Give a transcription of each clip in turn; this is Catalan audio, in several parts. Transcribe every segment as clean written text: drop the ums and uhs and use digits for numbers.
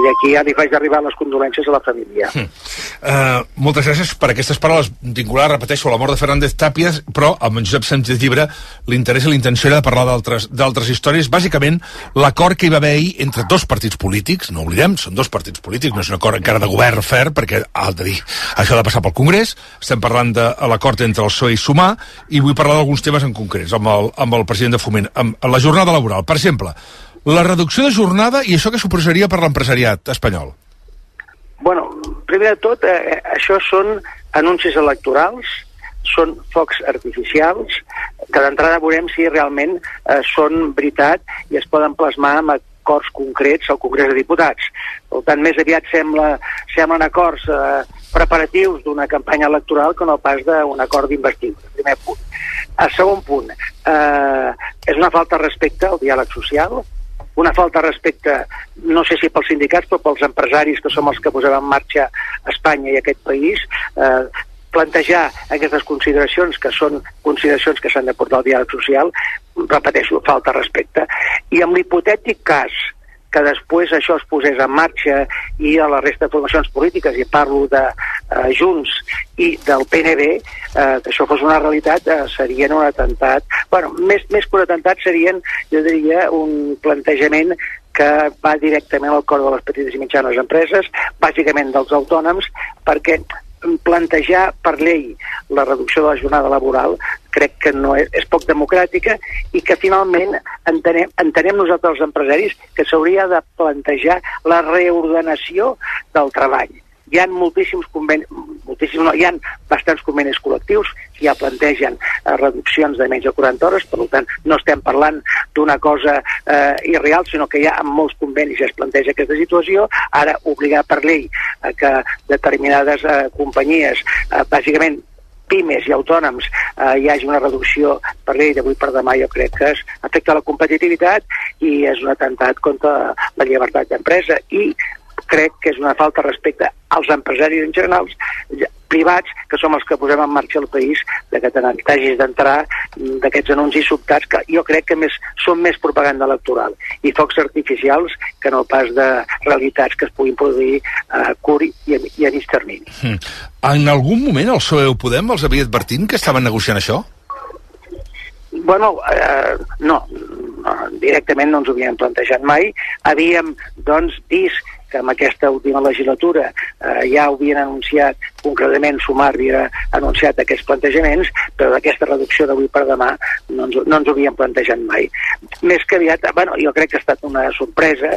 d'aquí ja li faig arribar les condolències a la família. Moltes gràcies per aquestes paraules vinculades, repeteixo, a la mort de Fernández Tàpies, però amb en Josep Sánchez Llibre l'interès i la intenció era de parlar d'altres històries. Bàsicament, l'acord que hi va haver ahir entre dos partits polítics, no oblidem, són dos partits polítics, no és un acord encara de govern ferm, perquè ha de dir, això ha de passar pel Congrés. Estem parlant de l'acord entre el PSOE i Sumar, i vull parlar d'alguns temes en concrets amb el president de Foment. Amb la jornada laboral, per exemple, la reducció de jornada i això que suposaria per l'empresariat espanyol. Bueno, primer de tot, això són anuncis electorals, són focs artificials, que d'entrada veurem si realment són veritat i es poden plasmar amb acords concrets al Congrés de Diputats. Per tant, més aviat semblen acords preparatius d'una campanya electoral que no pas d'un acord d'investidura. Primer punt. El segon punt, és una falta de respecte al diàleg social, una falta de respecte, no sé si pels sindicats, però pels empresaris que som els que posem en marxa Espanya i aquest país, plantejar aquestes consideracions, que són consideracions que s'han de portar al diàleg social, repeteixo, falta de respecte. I amb l'hipotètic cas que després això es posés en marxa i a la resta de formacions polítiques, i parlo de Junts i del PNB, que això fos una realitat, serien un atemptat. Bueno, més que un atemptat serien, jo diria, un plantejament que va directament al cor de les petites i mitjanes empreses, bàsicament dels autònoms, perquè plantejar per llei la reducció de la jornada laboral crec que no és poc democràtica i que finalment entenem nosaltres els empresaris que s'hauria de plantejar la reordenació del treball. Hi ha hi ha bastants convenis col·lectius que ja plantegen reduccions de menys de 40 hores, per tant no estem parlant d'una cosa irreal, sinó que ja en molts convenis ja es planteja aquesta situació. Ara obligar per llei que determinades companyies, bàsicament pimes i autònoms, hi hagi una reducció per llei d'avui per demà, jo crec que afecta la competitivitat i és un atemptat contra la llibertat d'empresa, i crec que és una falta de respecte als empresaris en general, privats, que som els que posem en marxa el país, de que t'hagis d'entrar d'aquests anuncis sobtats, que jo crec que són més propaganda electoral i focs artificials que no pas de realitats que es puguin produir a curt i a mig termini. En algun moment el PSOE o Podem els havia advertit que estaven negociant això? Bueno, no, directament no ens ho havíem plantejat mai. Havíem, doncs, vist que en aquesta última legislatura ja ho havien anunciat, concretament Sumar havia anunciat aquests plantejaments, però d'aquesta reducció d'avui per demà no ens ho havíem plantejat mai. Més que aviat, bueno, jo crec que ha estat una sorpresa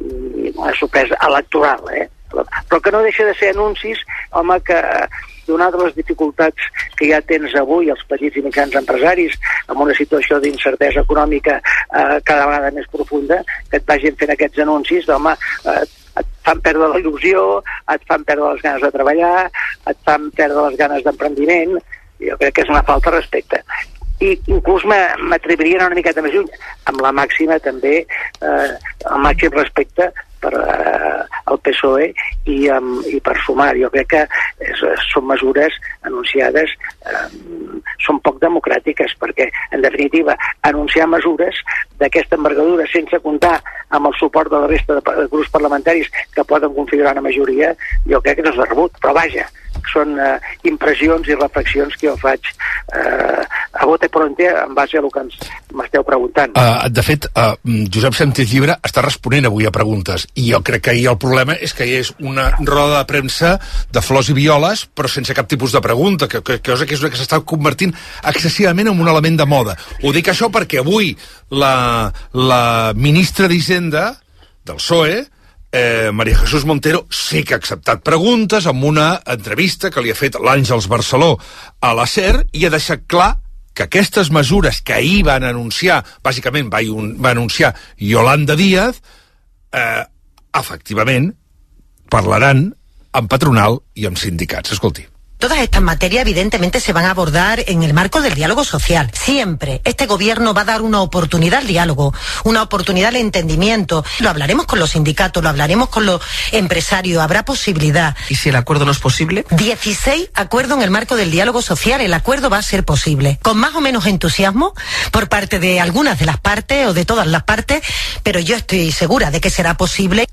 electoral, però que no deixa de ser anuncis, home, que donades les dificultats que ja tens avui els petits i mitjans empresaris amb una situació d'incertesa econòmica cada vegada més profunda, que et vagin fent aquests anuncis, home, et fan perdre la il·lusió, et fan perdre les ganes de treballar, et fan perdre les ganes d'emprendiment. Jo crec que és una falta de respecte. I inclús m'atreviria una miqueta més lluny, amb la màxima també, el màxim respecte per al PSOE i per Sumar. Jo crec que són mesures anunciades, són poc democràtiques, perquè en definitiva anunciar mesures d'aquesta envergadura sense comptar amb el suport de la resta de grups parlamentaris que poden configurar una majoria, jo crec que no és de rebut, però vaja, són impressions i reflexions que jo faig a bote pronto en base a el que m'esteu preguntant. De fet, Josep Sánchez Llibre està responent avui a preguntes, i jo crec que ahir el problema és que hi és una roda de premsa de flors i violes, però sense cap tipus de pregunta, que és una que s'està convertint excessivament en un element de moda. Ho dic això perquè avui la ministra d'Hisenda del PSOE, María Jesús Montero, sí que ha acceptat preguntes amb una entrevista que li ha fet l'Àngels Barceló a la SER, i ha deixat clar que aquestes mesures que ahir van anunciar, bàsicament va anunciar Yolanda Díaz, efectivament parlaran amb patronal i amb sindicats. Escolti. Todas estas materias evidentemente se van a abordar en el marco del diálogo social. Siempre este gobierno va a dar una oportunidad al diálogo, una oportunidad al entendimiento. Lo hablaremos con los sindicatos, lo hablaremos con los empresarios, habrá posibilidad. ¿Y si el acuerdo no es posible? 16 acuerdos en el marco del diálogo social, el acuerdo va a ser posible. Con más o menos entusiasmo por parte de algunas de las partes o de todas las partes, pero yo estoy segura de que será posible.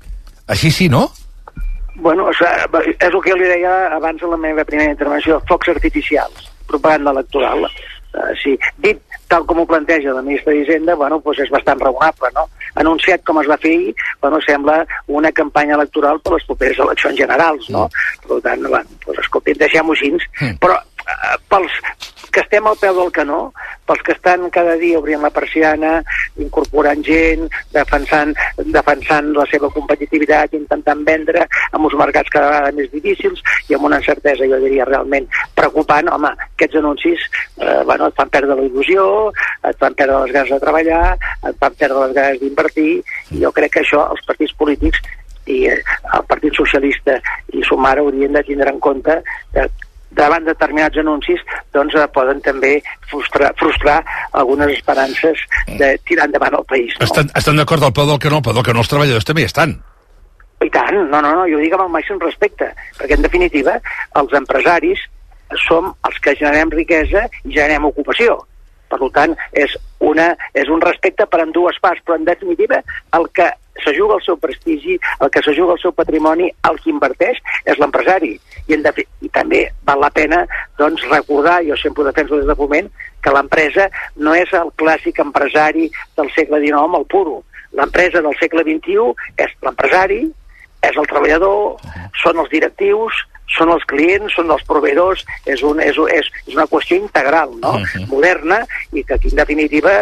Així sí, no? Bueno, és el que jo li deia abans en la meva primera intervenció, focs artificials, propaganda electoral. Sí, dit tal com ho planteja la ministra d'Hisenda, bueno, doncs és bastant raonable, no? Anunciat com es va fer ahir, bueno, sembla una campanya electoral per les properes eleccions generals, no? Per tant, bueno, doncs escolti, deixem-ho així. Però pels que estem al peu del canó, pels que estan cada dia obrint la persiana, incorporant gent, defensant la seva competitivitat, intentant vendre amb uns mercats cada vegada més difícils i amb una incertesa, jo diria, realment preocupant, home, aquests anuncis bueno, et fan perdre la il·lusió, et fan perdre les ganes de treballar, et fan perdre les ganes d'invertir, i jo crec que això els partits polítics i el Partit Socialista i Sumar haurien de tindre en compte que davant de determinats anuncis doncs poden també frustrar algunes esperances de tirar endavant el país. No? Estan d'acord al peu del canó, però que no els treballadors també hi estan. I tant, no, jo ho dic amb el màxim respecte, perquè en definitiva els empresaris som els que generem riquesa i generem ocupació. Per tant, és un respecte per ambdues parts, però en definitiva el que se juga el seu prestigi, el que se juga el seu patrimoni, el que inverteix és l'empresari. I també val la pena doncs, recordar, jo sempre ho defenso des de Foment, que l'empresa no és el clàssic empresari del segle XIX amb el puro. L'empresa del segle XXI és l'empresari, és el treballador, són els directius, són els clients, són els proveïdors, és una qüestió integral, no? Moderna, i que aquí en definitiva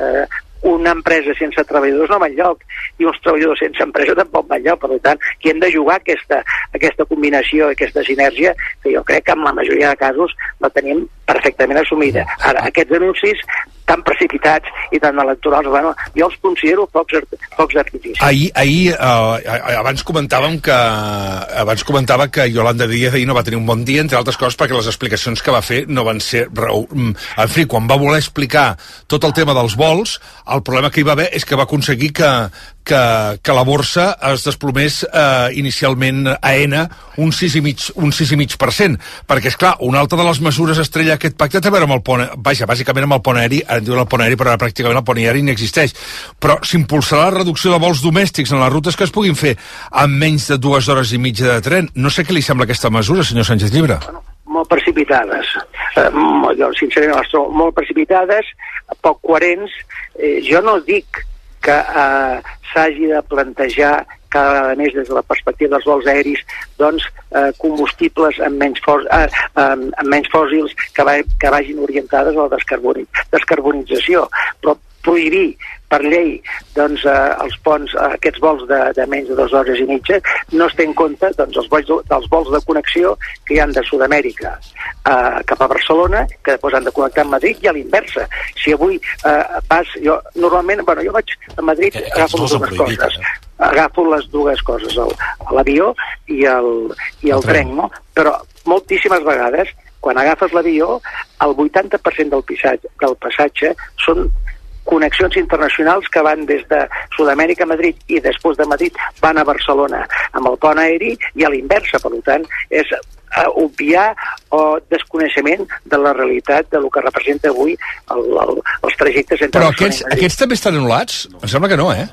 una empresa sense treballadors no va enlloc, i uns treballadors sense empresa tampoc va enlloc. Per tant, aquí hem de jugar aquesta combinació, aquesta sinergia, que jo crec que en la majoria de casos la tenim perfectament assumida. Ara, aquests anuncis tan precipitats i tan electorals, bueno, jo els considero focs d'artifici. Ahir abans comentava que Yolanda Díaz ahir no va tenir un bon dia, entre altres coses perquè les explicacions que va fer no van ser en fi, quan va voler explicar tot el tema dels vols, el problema que hi va haver és que va aconseguir que la borsa es desplomés inicialment a Aena un 6,5%, perquè és clar, una altra de les mesures estrella d'aquest pacte té a veure amb el pont, bàsicament amb el pont aeri, ara en diuen el pont aeri, però ara pràcticament el pont aeri inexisteix, però s'impulsarà la reducció de vols domèstics en les rutes que es puguin fer en menys de 2 hores i mitja de tren. No sé què li sembla aquesta mesura, senyor Sánchez Llibre. Bueno, molt precipitades, jo sincerament les trobo molt precipitades, poc coherents. Jo no dic que s'hagi de plantejar cada vegada més des de la perspectiva dels vols aeris doncs combustibles amb menys fòssils que vagin orientades a la descarbonització, però prohibir per llei doncs, els ponts, aquests vols de menys de 2 hores i mitja, no es té en compte doncs, dels vols de connexió que hi ha de Sud-amèrica cap a Barcelona, que després han de connectar amb Madrid, i a l'inversa. Si avui jo normalment, jo vaig a Madrid, agafo les dues coses, l'avió i el tren, no? Però moltíssimes vegades, quan agafes l'avió, el 80% del passatge són connexions internacionals que van des de Sud-amèrica a Madrid i després de Madrid van a Barcelona amb el pont aeri, i a l'inversa. Per tant, és obviar o desconeixement de la realitat de lo que representa avui els trajectes entre Barcelona i Madrid. Però aquests també estan anul·lats? Em sembla que no, eh?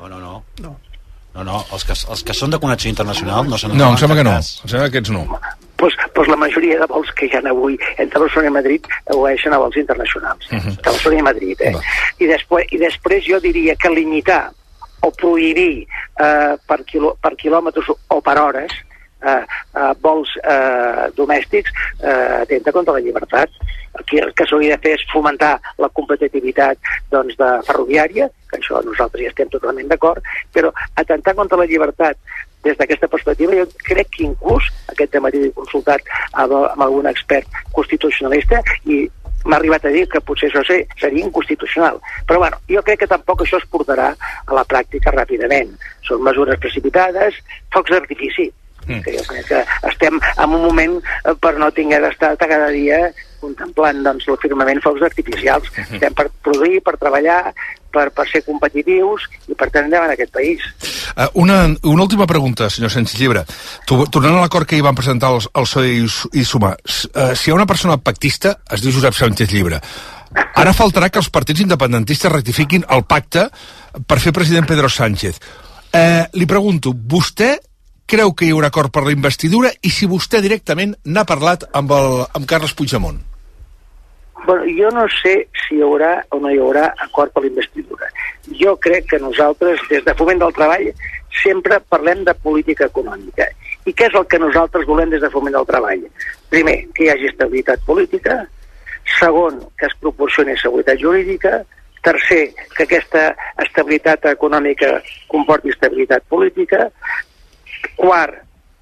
No, els que són de connexió internacional no s'han anul·lat. No, em sembla que no. Em sembla que aquests no. Pues la majoria de vols que hi ha avui entre Barcelona i Madrid obeeixen a vols internacionals, entre Barcelona i Madrid. I després jo diria que limitar o prohibir per quilòmetres o per hores vols domèstics atenta contra la llibertat. Aquí el que s'hauria de fer és fomentar la competitivitat doncs, de ferroviària, que això nosaltres hi estem totalment d'acord, però atentar contra la llibertat des d'aquesta perspectiva, jo crec que inclús aquest matí he consultat amb algun expert constitucionalista i m'ha arribat a dir que potser això seria inconstitucional. Però bueno, jo crec que tampoc això es portarà a la pràctica ràpidament. Són mesures precipitades, focs d'artifici. Que jo crec que estem en un moment per no haver d'estar cada dia contemplant doncs, el firmament focs artificials. Estem per produir, per treballar, per ser competitius i per tenir endavant aquest país. Una última pregunta, senyor Sánchez Llibre. Tornant a l'acord que hi van presentar el PSOE i Sumar, si hi ha una persona pactista, es diu Josep Sánchez Llibre. Ara faltarà que els partits independentistes rectifiquin el pacte per fer president Pedro Sánchez. Li pregunto, vostè creu que hi haurà acord per la investidura i si vostè directament n'ha parlat amb Carles Puigdemont. Bueno, jo no sé si hi haurà o no hi haurà acord per la investidura. Jo crec que nosaltres, des de Foment del Treball, sempre parlem de política econòmica. I què és el que nosaltres volem des de Foment del Treball? Primer, que hi hagi estabilitat política. Segon, que es proporcioni seguretat jurídica. Tercer, que aquesta estabilitat econòmica comporti estabilitat política. Quart,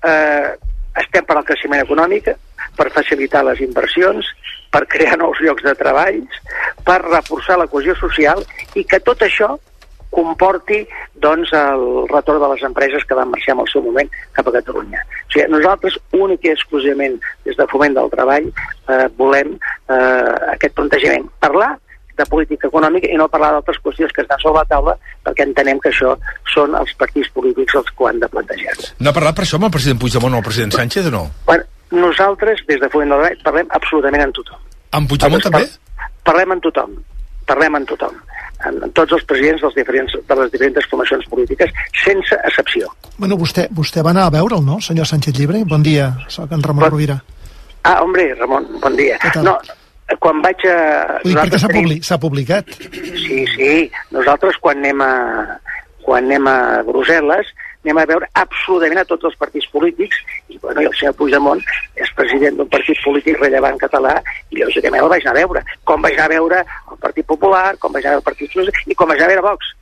estem per al creixement econòmic, per facilitar les inversions, per crear nous llocs de treball, per reforçar la cohesió social i que tot això comporti doncs, el retorn de les empreses que van marxar en el seu moment cap a Catalunya. O sigui, nosaltres, únic i exclusivament des de Foment del Treball, volem aquest plantejament. Parlar de política econòmica i no parlar d'altres qüestions que estan sobre la taula, perquè entenem que això són els partits polítics els que ho han de plantejar. N'ha parlat per això amb el president Puigdemont o el president Sánchez o no? Bueno, nosaltres, des de Foment del Treball, parlem absolutament amb tothom. Amb Puigdemont també? Parlem amb tothom. Parlem amb tothom. Amb tots els presidents de les diferents formacions polítiques, sense excepció. Bueno, vostè va anar a veure'l, no, senyor Sánchez Llibre? Bon dia, soc en Ramon Rovira. Ah, hombre, Ramon, bon dia. No, quan vaig a... Ui, perquè s'ha publicat. Sí. Nosaltres, quan anem a Brussel·les, anem a veure absolutament a tots els partits polítics i, bueno, el senyor Puigdemont és president d'un partit polític rellevant català i lògicament el vaig anar a veure. Com vaig anar a veure el Partit Popular, com vaig anar a veure el Partit Socialista i com vaig anar a veure Vox.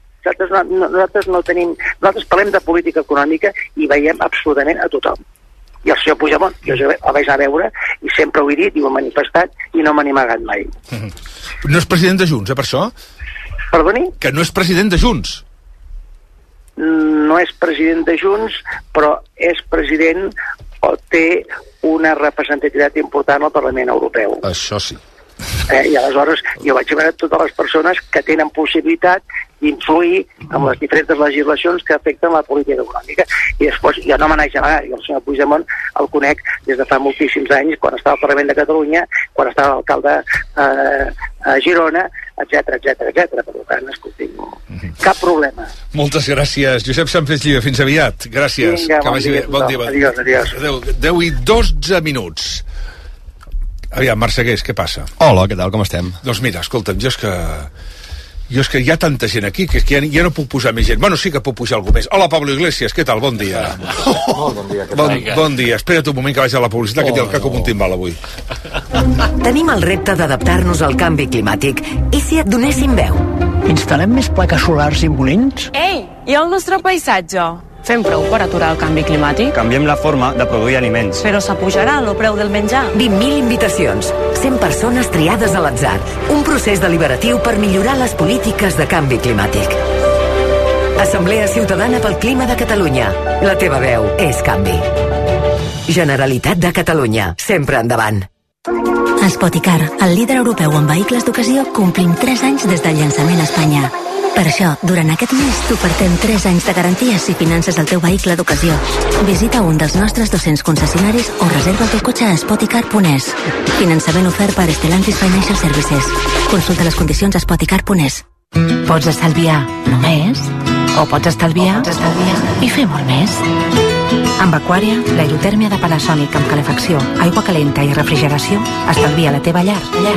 Nosaltres parlem de política econòmica i veiem absolutament a tothom. I el senyor Puigdemont, jo el vaig anar a veure i sempre ho he dit i ho he manifestat i no me n'he amagat mai. No és president de Junts, per això? Perdoni? Que no és president de Junts. No és president de Junts, però és president o té una representativitat important al Parlament Europeu. Això sí. I aleshores jo vaig veure totes les persones que tenen possibilitat d'influir en les diferents legislacions que afecten la política econòmica. I després jo no me n'haig amagat, i el senyor Puigdemont el conec des de fa moltíssims anys, quan estava al Parlament de Catalunya, quan estava alcalde a Girona, etc. Per tant, escolti, cap problema. Moltes gràcies, Josep Sánchez Llibre, fins aviat. Gràcies. Vinga, bon dia. Adiós. 10 i 12 minuts. Aviam, Marceguers, què passa? Hola, què tal, com estem? Doncs mira, escolta'm, jo és que hi ha tanta gent aquí que ja no puc posar més gent. Bueno, sí que puc pujar algú més. Hola, Pablo Iglesias, què tal? Bon dia. Bon dia, què tal? Bon dia. Espera't un moment que vaig a la publicitat, que té el cac com un timbal avui. Tenim el repte d'adaptar-nos al canvi climàtic. I si et donéssim veu? Instal·lem més plaques solars i molins? Ei, i el nostre paisatge? Fem prou per aturar el canvi climàtic? Canviem la forma de produir aliments. Però s'apujarà el preu del menjar. 20.000 invitacions, 100 persones triades a l'atzar. Un procés deliberatiu per millorar les polítiques de canvi climàtic. Assemblea Ciutadana pel Clima de Catalunya. La teva veu és canvi. Generalitat de Catalunya. Sempre endavant. Spoticar, el líder europeu en vehicles d'ocasió, complim 3 anys des del llançament a Espanya. Per això, durant aquest mes t'ofertem 3 anys de garanties si finances el teu vehicle d'ocasió. Visita un dels nostres 200 concessionaris o reserva el teu cotxe a spoticar.es. Finançament ofert per Stellantis Financial Services. Consulta les condicions a spoticar.es. Pots estalviar només o pots estalviar i fer molt més. Amb Aquària, l'aerotèrmia de Panasonic amb calefacció, aigua calenta i refrigeració estalvia la teva llar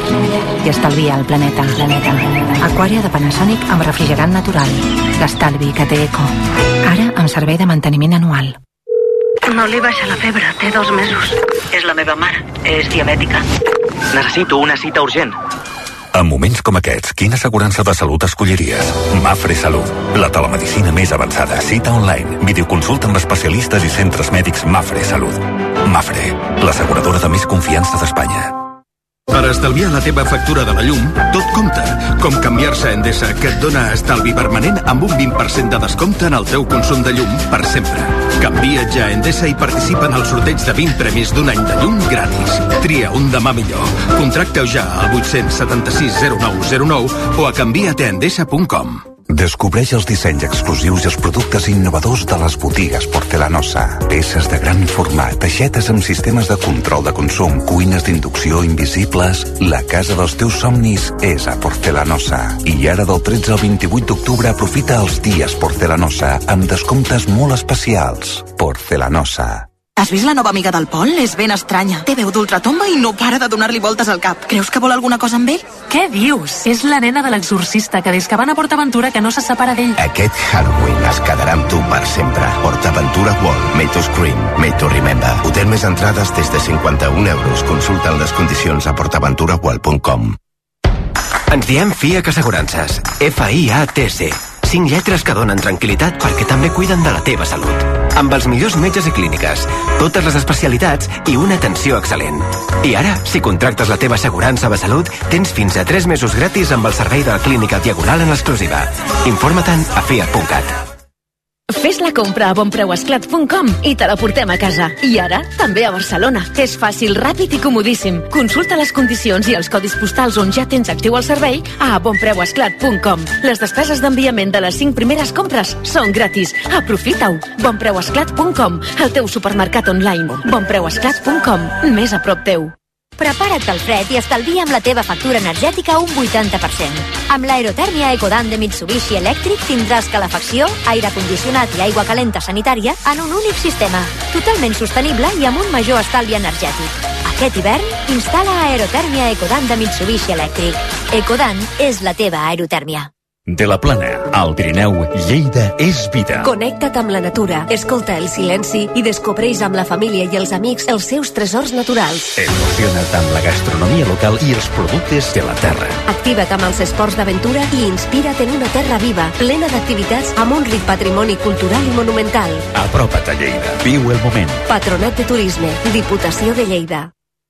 i estalvia el planeta. Aquària de Panasonic amb refrigerant natural. L'estalvi que té eco. Ara amb servei de manteniment anual. No li baixa la febre, té 2 mesos. És la meva mare, és diabètica. Necessito una cita urgent. En moments com aquests, quina assegurança de salut escolliries? Mafre Salut. La telemedicina més avançada. Cita online, videoconsulta amb especialistes i centres mèdics Mafre Salut. Mafre, l'asseguradora de més confiança d'Espanya. Per estalviar la teva factura de la llum, tot compta. Com canviar-se a Endesa, que et dona estalvi permanent amb un 20% de descompte en el teu consum de llum per sempre. Canvia't ja a Endesa i participa en el sorteig de 20 premis d'un any de llum gratis. Tria un demà millor. Contracta-ho ja al 876 0909 o a canviateendesa.com. Descobreix els dissenys exclusius i els productes innovadors de les botigues Porcelanosa. Peces de gran format, aixetes amb sistemes de control de consum, cuines d'inducció invisibles... La casa dels teus somnis és a Porcelanosa. I ara del 13 al 28 d'octubre aprofita els dies Porcelanosa amb descomptes molt especials. Porcelanosa. Has vist la nova amiga del Pol? És ben estranya. Té veu d'ultratomba i no para de donar-li voltes al cap. Creus que vol alguna cosa amb ell? Què dius? És la nena de l'exorcista que des que van a PortAventura que no se separa d'ell. Aquest Halloween es quedarà amb tu per sempre. PortAventura World, made to scream, made to remember. Hotel més entrades des de 51 euros. Consulta les condicions a portaventuraworld.com. Ens diem FIAC Assegurances. FIATC. 5 lletres que donen tranquil·litat perquè també cuiden de la teva salut. Amb els millors metges i clíniques, totes les especialitats i una atenció excel·lent. I ara, si contractes la teva assegurança de salut, tens fins a 3 mesos gratis amb el servei de la Clínica Diagonal en exclusiva. Informa-te'n a fiat.cat. Fes la compra a bonpreuesclat.com i te la portem a casa. I ara, també a Barcelona. És fàcil, ràpid i comodíssim. Consulta les condicions i els codis postals on ja tens actiu el servei a bonpreuesclat.com. Les despeses d'enviament de les 5 primeres compres són gratis. Aprofita-ho. bonpreuesclat.com, el teu supermercat online. bonpreuesclat.com, més a prop teu. Prepara't pel fred i estalvia amb la teva factura energètica un 80%. Amb l'aerotèrmia Ecodan de Mitsubishi Electric tindràs calefacció, aire condicionat i aigua calenta sanitària en un únic sistema, totalment sostenible i amb un major estalvi energètic. Aquest hivern, instal·la aerotèrmia Ecodan de Mitsubishi Electric. Ecodan és la teva aerotèrmia. De la Plana, al Pirineu, Lleida és vida. Connecta't amb la natura, escolta el silenci i descobreix amb la família i els amics els seus tresors naturals. Emociona't amb la gastronomia local i els productes de la terra. Activa't amb els esports d'aventura i inspira't en una terra viva, plena d'activitats amb un ric patrimoni cultural i monumental. Apropa't a Lleida. Viu el moment. Patronat de Turisme, Diputació de Lleida.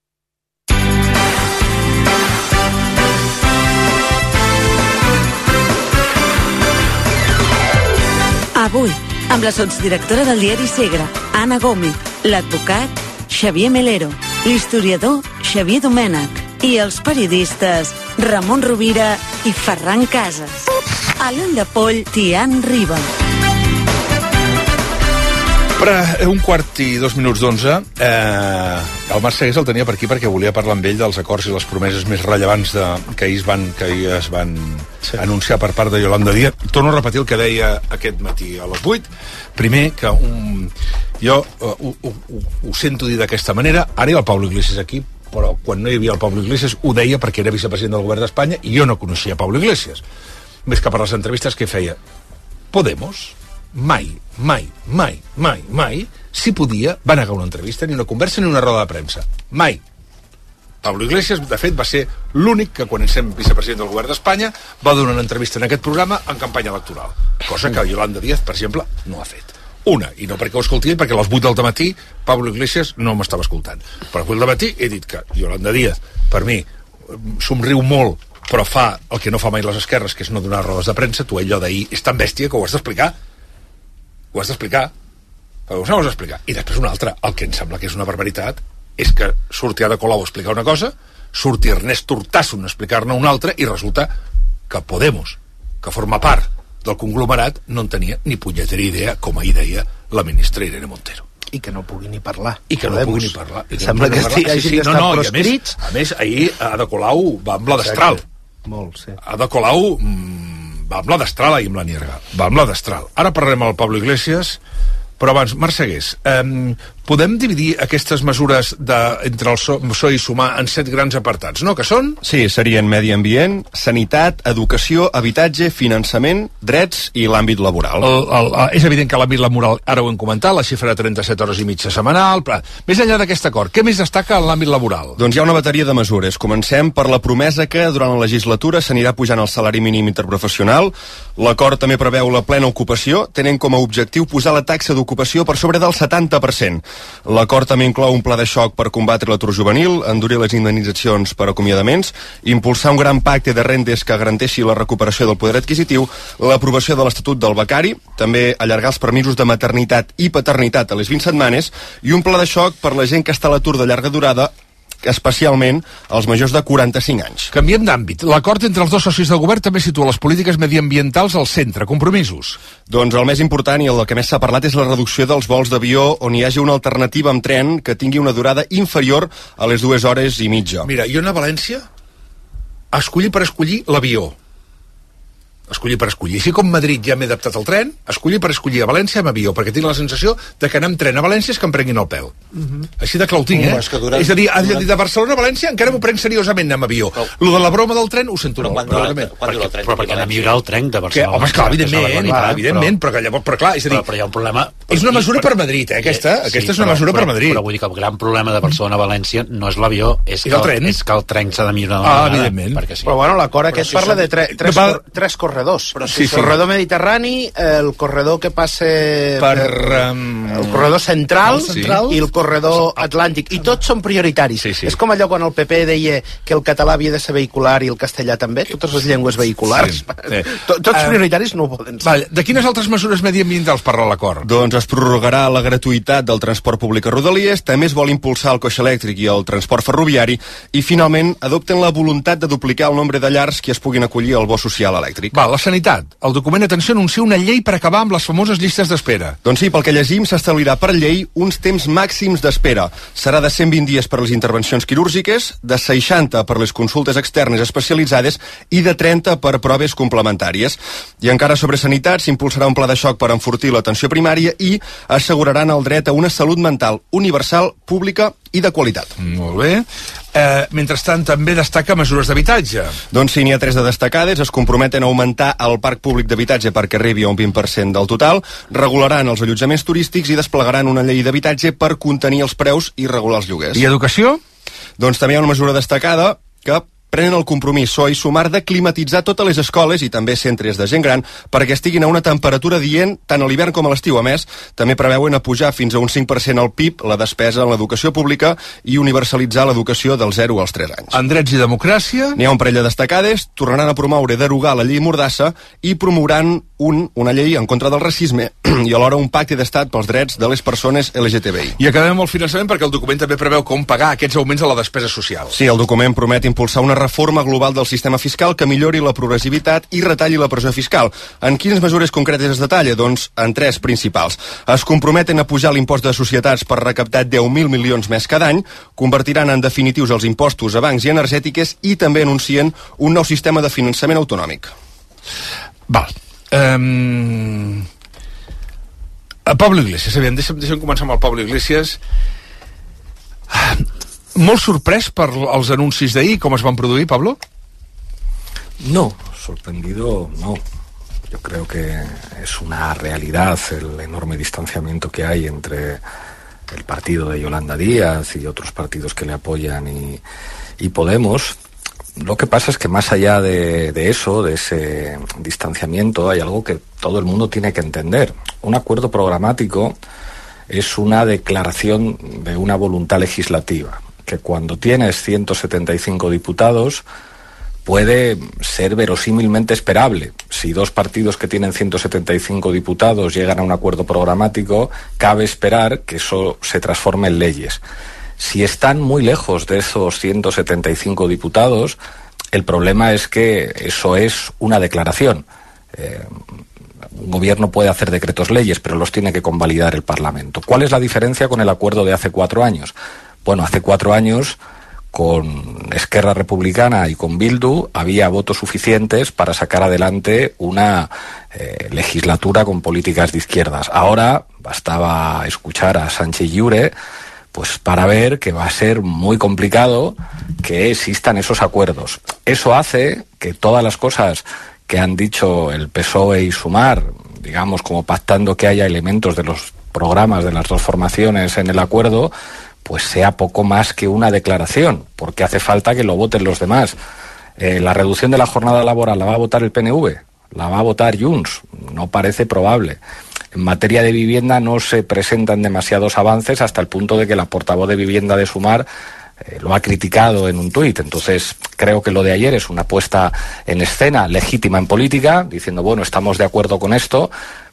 Avui, amb la sotsdirectora del diari Segre, Anna Gómez, l'advocat Xavier Melero, l'historiador Xavier Domènech i els periodistes Ramon Rovira i Ferran Casas. A l'ull de poll, Tian Riba. Per 1:02, el Marc Segués el tenia per aquí perquè volia parlar amb ell dels acords i les promeses més rellevants que ahir es van anunciar per part de Yolanda Díaz. Torno a repetir el que deia aquest matí a les 8. Primer, que jo ho sento dir d'aquesta manera. Ara hi ha el Pablo Iglesias aquí, però quan no hi havia el Pablo Iglesias ho deia perquè era vicepresident del govern d'Espanya i jo no coneixia Pablo Iglesias. Més que per les entrevistes que feia. Podemos mai, si podia, va negar una entrevista, ni una conversa, ni una roda de premsa. Mai. Pablo Iglesias, de fet, va ser l'únic que, quan sent vicepresident del govern d'Espanya, va donar una entrevista en aquest programa en campanya electoral. Cosa que Yolanda Díaz, per exemple, no ha fet. Una, i no perquè ho escolti, perquè a les 8 del matí Pablo Iglesias no m'estava escoltant. Però a les 8 del matí he dit que Yolanda Díaz, per mi, somriu molt, però fa el que no fa mai les esquerres, que és no donar rodes de premsa. Tu, allò d'ahir és tan bèstia que ho has d'explicar. Ho has d'explicar. Ho has d'explicar. I després una altra. El que em sembla que és una barbaritat és que surti Ada Colau a explicar una cosa, surti Ernest Urtasun a explicar-ne una altra i resulta que Podemos, que forma part del conglomerat, no en tenia ni punyetera idea, com ahir deia la ministra Irene Montero. I que no pugui ni parlar. I que no pugui ni parlar. Sembla que hagi d'estar proscrits. A més, ahir Ada Colau va amb la destral. Molt, sí. Ada Colau va amb la destral ahir amb la Nierga. Va amb la destral. Ara parlarem amb el Pablo Iglesias, però abans, Marc Segués, podem dividir aquestes mesures entre el PSOE i Sumar en 7 grans apartats, no? Que són? Sí, serien medi ambient, sanitat, educació, habitatge, finançament, drets i l'àmbit laboral. És evident que l'àmbit laboral, ara ho hem comentat, la xifra de 37 hores i mitja setmanal. Més enllà d'aquest acord, què més destaca en l'àmbit laboral? Doncs hi ha una bateria de mesures. Comencem per la promesa que durant la legislatura s'anirà pujant el salari mínim interprofessional. L'acord també preveu la plena ocupació, tenint com a objectiu posar la taxa d'ocupació per sobre del 70%. L'acord també inclou un pla de xoc per combatre l'atur juvenil, endurir les indemnitzacions per acomiadaments, impulsar un gran pacte de rendes que garanteixi la recuperació del poder adquisitiu, l'aprovació de l'Estatut del Becari, també allargar els permisos de maternitat i paternitat a les 20 setmanes i un pla de xoc per la gent que està a l'atur de llarga durada especialment als majors de 45 anys. Canviem d'àmbit. L'acord entre els dos socis del govern també situa les polítiques mediambientals al centre. Compromisos? Doncs el més important i el que més s'ha parlat és la reducció dels vols d'avió on hi hagi una alternativa amb tren que tingui una durada inferior a les 2 hores i mitja. Mira, jo a València escollir per escollir l'avió. Escollir per escollir. Així com Madrid ja m'he adaptat al tren, escollir per escollir a València amb avió, perquè tinc la sensació de que anar amb tren a València és que em prenguin el pèl. Així de clar ho tinc, És a dir, de Barcelona a València encara m'ho prenc seriosament anar amb avió. Lo de la broma del tren ho sento molt. Però perquè anar a millorar el tren de Barcelona... Home, esclar, evidentment, però clar, és a dir... Però hi ha un problema... És una mesura per Madrid, aquesta és una mesura per Madrid. Però vull dir que el gran problema de Barcelona a València no és l'avió, és que el tren s'ha de millorar. Evidentment. Però bueno, l'acord aquest parla de tres corredors. Però si el corredor mediterrani, el corredor que passa el corredor central i el corredor atlàntic, i tots són prioritaris. És com allò quan el PP deia que el català havia de ser vehicular i el castellà també, totes les llengües vehiculars. Tots prioritaris no ho poden ser. De quines altres mesures mediambientals parla l'acord? Doncs es prorrogarà la gratuïtat del transport públic a Rodalies, també es vol impulsar el coix elèctric i el transport ferroviari, i finalment adopten la voluntat de duplicar el nombre de llars que es puguin acollir al bo social elèctric. La sanitat. El document, atenció, anuncia una llei per acabar amb les famoses llistes d'espera. Doncs sí, pel que llegim, s'establirà per llei uns temps màxims d'espera. Serà de 120 dies per les intervencions quirúrgiques, de 60 per les consultes externes especialitzades i de 30 per proves complementàries. I encara sobre sanitat, s'impulsarà un pla de xoc per enfortir l'atenció primària i asseguraran el dret a una salut mental universal, pública i de qualitat. Molt bé. Mentrestant, també destaca mesures d'habitatge. Doncs sí, n'hi ha 3 de destacades. Es comprometen a augmentar el parc públic d'habitatge perquè arribi a un 20% del total, regularan els allotjaments turístics i desplegaran una llei d'habitatge per contenir els preus i regular els lloguers. I educació? Doncs també hi ha una mesura destacada que prenen el compromís SOE i Sumar de climatitzar totes les escoles i també centres de gent gran perquè estiguin a una temperatura dient tant a l'hivern com a l'estiu. A més, també preveuen apujar fins a un 5% al PIB la despesa en l'educació pública i universalitzar l'educació dels 0 als 3 anys. En drets i democràcia? N'hi ha un parell de destacades, tornaran a promoure derogar la llei Mordassa i promouran una llei en contra del racisme i alhora un pacte d'estat pels drets de les persones LGTBI. I acabem amb el finançament perquè el document també preveu com pagar aquests augments a la despesa social. Sí, el document promet impulsar una reforma global del sistema fiscal que millori la progressivitat i retalli la pressió fiscal. En quines mesures concretes es detalla? Doncs en 3 principals. Es comprometen a pujar l'impost de societats per recaptar 10.000 milions més cada any, convertiran en definitius els impostos a bancs i energètiques i també anuncien un nou sistema de finançament autonòmic. Pablo Iglesias, deixa'm començar amb el Pablo Iglesias. Molt sorprès per els anuncis d'ahir, com es van produir, Pablo? No, sorprendido no. Yo creo que es una realidad el enorme distanciamiento que hay entre el partido de Yolanda Díaz y otros partidos que le apoyan y Podemos. Lo que pasa es que más allá de eso, de ese distanciamiento, hay algo que todo el mundo tiene que entender. Un acuerdo programático es una declaración de una voluntad legislativa, que cuando tienes 175 diputados puede ser verosímilmente esperable. Si 2 partidos que tienen 175 diputados llegan a un acuerdo programático, cabe esperar que eso se transforme en leyes. Si están muy lejos de esos 175 diputados, el problema es que eso es una declaración. Un gobierno puede hacer decretos leyes, pero los tiene que convalidar el Parlamento. ¿Cuál es la diferencia con el acuerdo de hace 4 años? Bueno, hace 4 años, con Esquerra Republicana y con Bildu, había votos suficientes para sacar adelante una legislatura con políticas de izquierdas. Ahora bastaba escuchar a Sánchez Lliure pues para ver que va a ser muy complicado que existan esos acuerdos. Eso hace que todas las cosas que han dicho el PSOE y Sumar, digamos como pactando que haya elementos de los programas de las 2 formaciones en el acuerdo, pues sea poco más que una declaración, porque hace falta que lo voten los demás. La reducción de la jornada laboral la va a votar el PNV, la va a votar Junts, no parece probable. En materia de vivienda no se presentan demasiados avances hasta el punto de que la portavoz de vivienda de Sumar lo ha criticado en un tuit. Entonces creo que lo de ayer es una puesta en escena legítima en política, diciendo bueno, estamos de acuerdo con esto,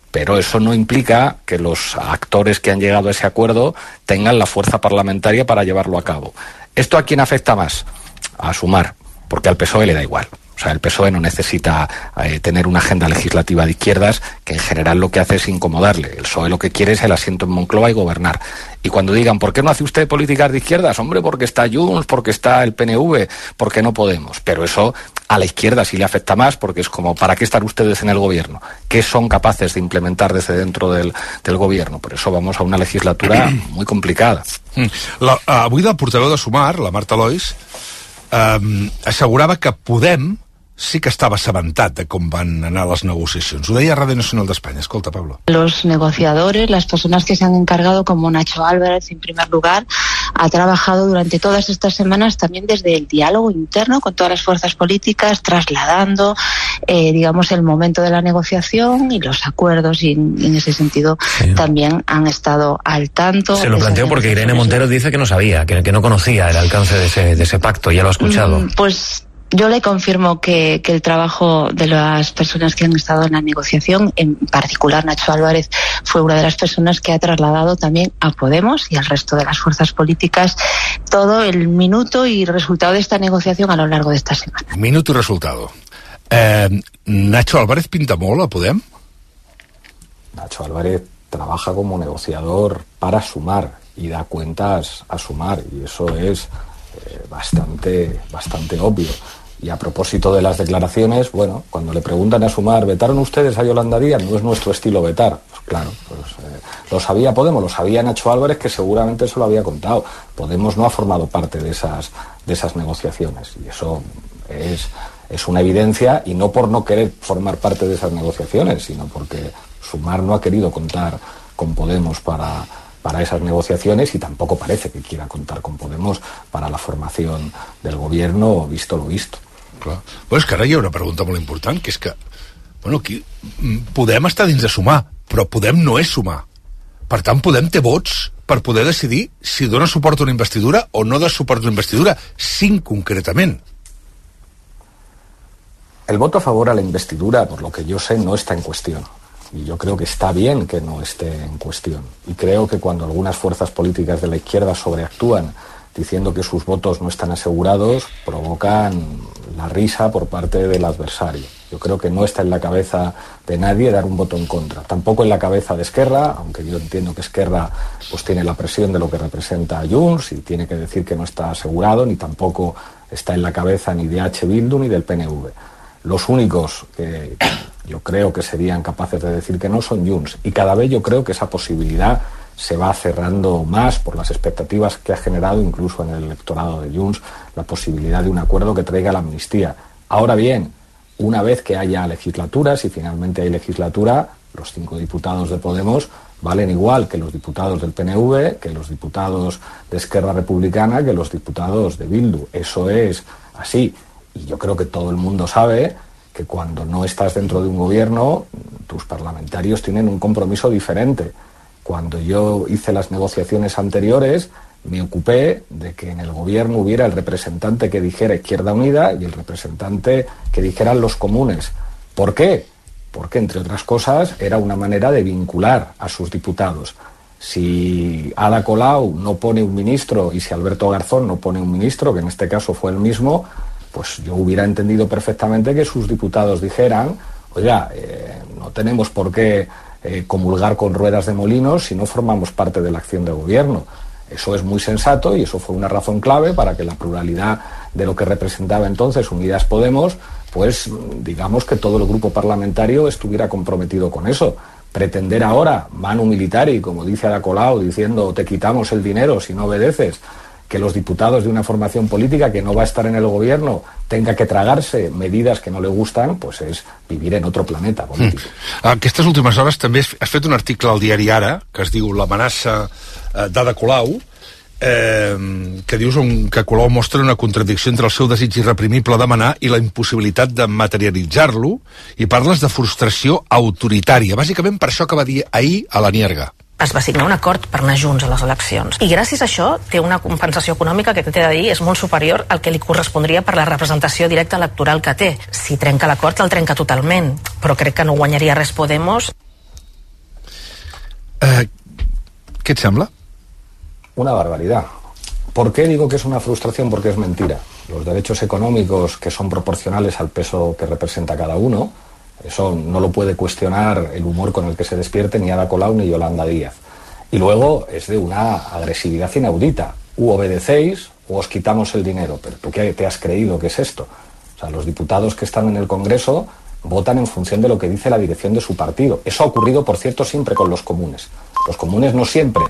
pero eso no implica que los actores que han llegado a ese acuerdo tengan la fuerza parlamentaria para llevarlo a cabo. ¿Esto a quién afecta más? A Sumar, porque al PSOE le da igual. O sea, el PSOE no necesita tener una agenda legislativa de izquierdas, que en general lo que hace es incomodarle. El PSOE lo que quiere es el asiento en Moncloa y gobernar. Y cuando digan, ¿por qué no hace usted políticas de izquierdas? Hombre, porque está Junts, porque está el PNV, porque no podemos. Pero eso a la izquierda sí le afecta más, porque es como, ¿para qué están ustedes en el gobierno? ¿Qué son capaces de implementar desde dentro del gobierno? Por eso vamos a una legislatura muy complicada. Avui del portaveu de Sumar, la Marta Lois, assegurava que Podem sí que estava assabentat de com van anar les negociacions. Ho deia a Radio Nacional d'Espanya. Escolta, Pablo. Los negociadores, las personas que se han encargado, como Nacho Álvarez, en primer lugar, ha trabajado durante todas estas semanas también desde el diálogo interno con todas las fuerzas políticas, trasladando, digamos, el momento de la negociación y los acuerdos, y en ese sentido también han estado al tanto. Se lo planteo porque Irene Montero dice que no sabía, que no conocía el alcance de ese pacto. ¿Ya lo ha escuchado? Pues yo le confirmo que el trabajo de las personas que han estado en la negociación, en particular Nacho Álvarez, fue una de las personas que ha trasladado también a Podemos y al resto de las fuerzas políticas todo el minuto y resultado de esta negociación a lo largo de esta semana. Minuto y resultado. ¿Nacho Álvarez pinta molt a Podem? Nacho Álvarez trabaja como negociador para Sumar y da cuentas a Sumar, y eso es bastante obvio. Y a propósito de las declaraciones, bueno, cuando le preguntan a Sumar, ¿vetaron ustedes a Yolanda Díaz? No es nuestro estilo vetar. Pues claro, lo sabía Podemos, lo sabía Nacho Álvarez, que seguramente se lo había contado. Podemos no ha formado parte de esas negociaciones, y eso es una evidencia, y no por no querer formar parte de esas negociaciones, sino porque Sumar no ha querido contar con Podemos para esas negociaciones, y tampoco parece que quiera contar con Podemos para la formación del gobierno, visto lo visto. Clar. Bueno, és que ara hi ha una pregunta molt important, que és que, bueno, Podem està dins de Sumar, però Podem no és Sumar. Per tant, Podem té vots per poder decidir si dona suport a una investidura o no dona suport a una investidura, 5 concretament. El voto a favor a la investidura, por lo que yo sé, no está en cuestión. Y yo creo que está bien que no esté en cuestión. Y creo que cuando algunas fuerzas políticas de la izquierda sobreactúan diciendo que sus votos no están asegurados, provocan la risa por parte del adversario. Yo creo que no está en la cabeza de nadie dar un voto en contra. Tampoco en la cabeza de Esquerra, aunque yo entiendo que Esquerra pues tiene la presión de lo que representa a Junts y tiene que decir que no está asegurado, ni tampoco está en la cabeza ni de H. Bildu ni del PNV. Los únicos que yo creo que serían capaces de decir que no son Junts, y cada vez yo creo que esa posibilidad se va cerrando más por las expectativas que ha generado incluso en el electorado de Junts la posibilidad de un acuerdo que traiga la amnistía. Ahora bien, una vez que haya legislaturas, y finalmente hay legislatura, los 5 diputados de Podemos valen igual que los diputados del PNV, que los diputados de Esquerra Republicana, que los diputados de Bildu. Eso es así. Y yo creo que todo el mundo sabe que cuando no estás dentro de un gobierno, tus parlamentarios tienen un compromiso diferente. Cuando yo hice las negociaciones anteriores, me ocupé de que en el gobierno hubiera el representante que dijera Izquierda Unida y el representante que dijeran los comunes. ¿Por qué? Porque, entre otras cosas, era una manera de vincular a sus diputados. Si Ada Colau no pone un ministro y si Alberto Garzón no pone un ministro, que en este caso fue el mismo, pues yo hubiera entendido perfectamente que sus diputados dijeran, oiga, no tenemos por qué comulgar con ruedas de molinos si no formamos parte de la acción de gobierno. Eso es muy sensato, y eso fue una razón clave para que la pluralidad de lo que representaba entonces Unidas Podemos, pues digamos que todo el grupo parlamentario estuviera comprometido con eso. Pretender ahora, manu militari, como dice Ada Colau, diciendo te quitamos el dinero si no obedeces, que los diputados de una formación política que no va a estar en el gobierno tenga que tragarse medidas que no le gustan, pues és vivir en otro planeta polític. Aquestes últimes hores també has fet un article al diari Ara, que es diu L'amenaça d'Ada Colau, que dius que Colau mostra una contradicció entre el seu desig irreprimible de manar i la impossibilitat de materialitzar-lo, i parles de frustració autoritària, bàsicament per això que va dir ahir a la Nierga. Es va signar un acord per anar junts a les eleccions. I gràcies a això té una compensació econòmica que t'he de dir és molt superior al que li correspondria per la representació directa electoral que té. Si trenca l'acord, el trenca totalment, però crec que no guanyaria res Podemos. ¿Qué te sembla? Una barbaridad. ¿Por qué digo que es una frustración? Porque es mentira. Los derechos económicos, que son proporcionales al peso que representa cada uno, eso no lo puede cuestionar el humor con el que se despierte ni Ada Colau ni Yolanda Díaz. Y luego es de una agresividad inaudita. U obedecéis o os quitamos el dinero. ¿Pero tú qué te has creído que es esto? O sea, los diputados que están en el Congreso votan en función de lo que dice la dirección de su partido. Eso ha ocurrido, por cierto, siempre con los comunes. Los comunes no siempre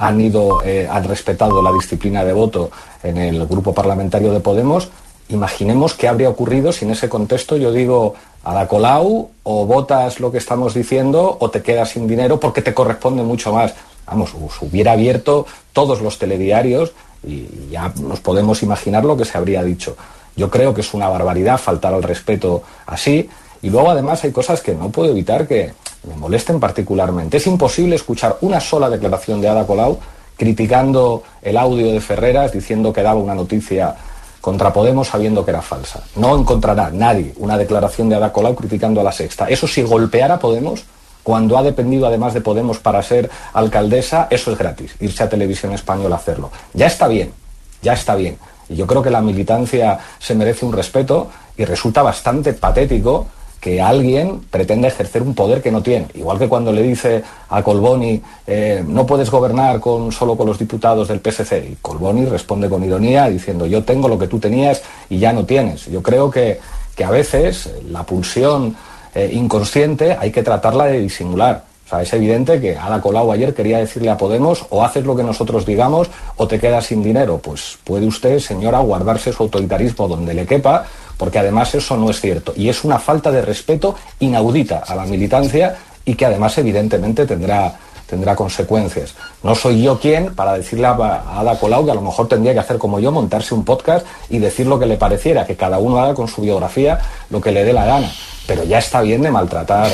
han respetado la disciplina de voto en el grupo parlamentario de Podemos. Imaginemos qué habría ocurrido si en ese contexto yo digo: Ada Colau, o votas lo que estamos diciendo o te quedas sin dinero porque te corresponde mucho más. Vamos, se hubiera abierto todos los telediarios y ya nos podemos imaginar lo que se habría dicho. Yo creo que es una barbaridad faltar al respeto así. Y luego además hay cosas que no puedo evitar que me molesten particularmente. Es imposible escuchar una sola declaración de Ada Colau criticando el audio de Ferreras diciendo que daba una noticia contra Podemos sabiendo que era falsa. No encontrará nadie una declaración de Ada Colau criticando a La Sexta. Eso, si golpeara a Podemos, cuando ha dependido además de Podemos para ser alcaldesa, eso es gratis, irse a Televisión Española a hacerlo. Ya está bien, ya está bien. Y yo creo que la militancia se merece un respeto y resulta bastante patético que alguien pretenda ejercer un poder que no tiene. Igual que cuando le dice a Colboni, no puedes gobernar solo con los diputados del PSC. Y Colboni responde con ironía diciendo: yo tengo lo que tú tenías y ya no tienes. Yo creo que a veces la pulsión inconsciente hay que tratarla de disimular. O sea, es evidente que Ada Colau ayer quería decirle a Podemos: o haces lo que nosotros digamos o te quedas sin dinero. Pues puede usted, señora, guardarse su autoritarismo donde le quepa, porque además eso no es cierto. Y es una falta de respeto inaudita a la militancia y que además evidentemente tendrá consecuencias. No soy yo quien para decirle a Ada Colau que a lo mejor tendría que hacer como yo, montarse un podcast y decir lo que le pareciera, que cada uno haga con su biografía lo que le dé la gana. Pero ya está bien de maltratar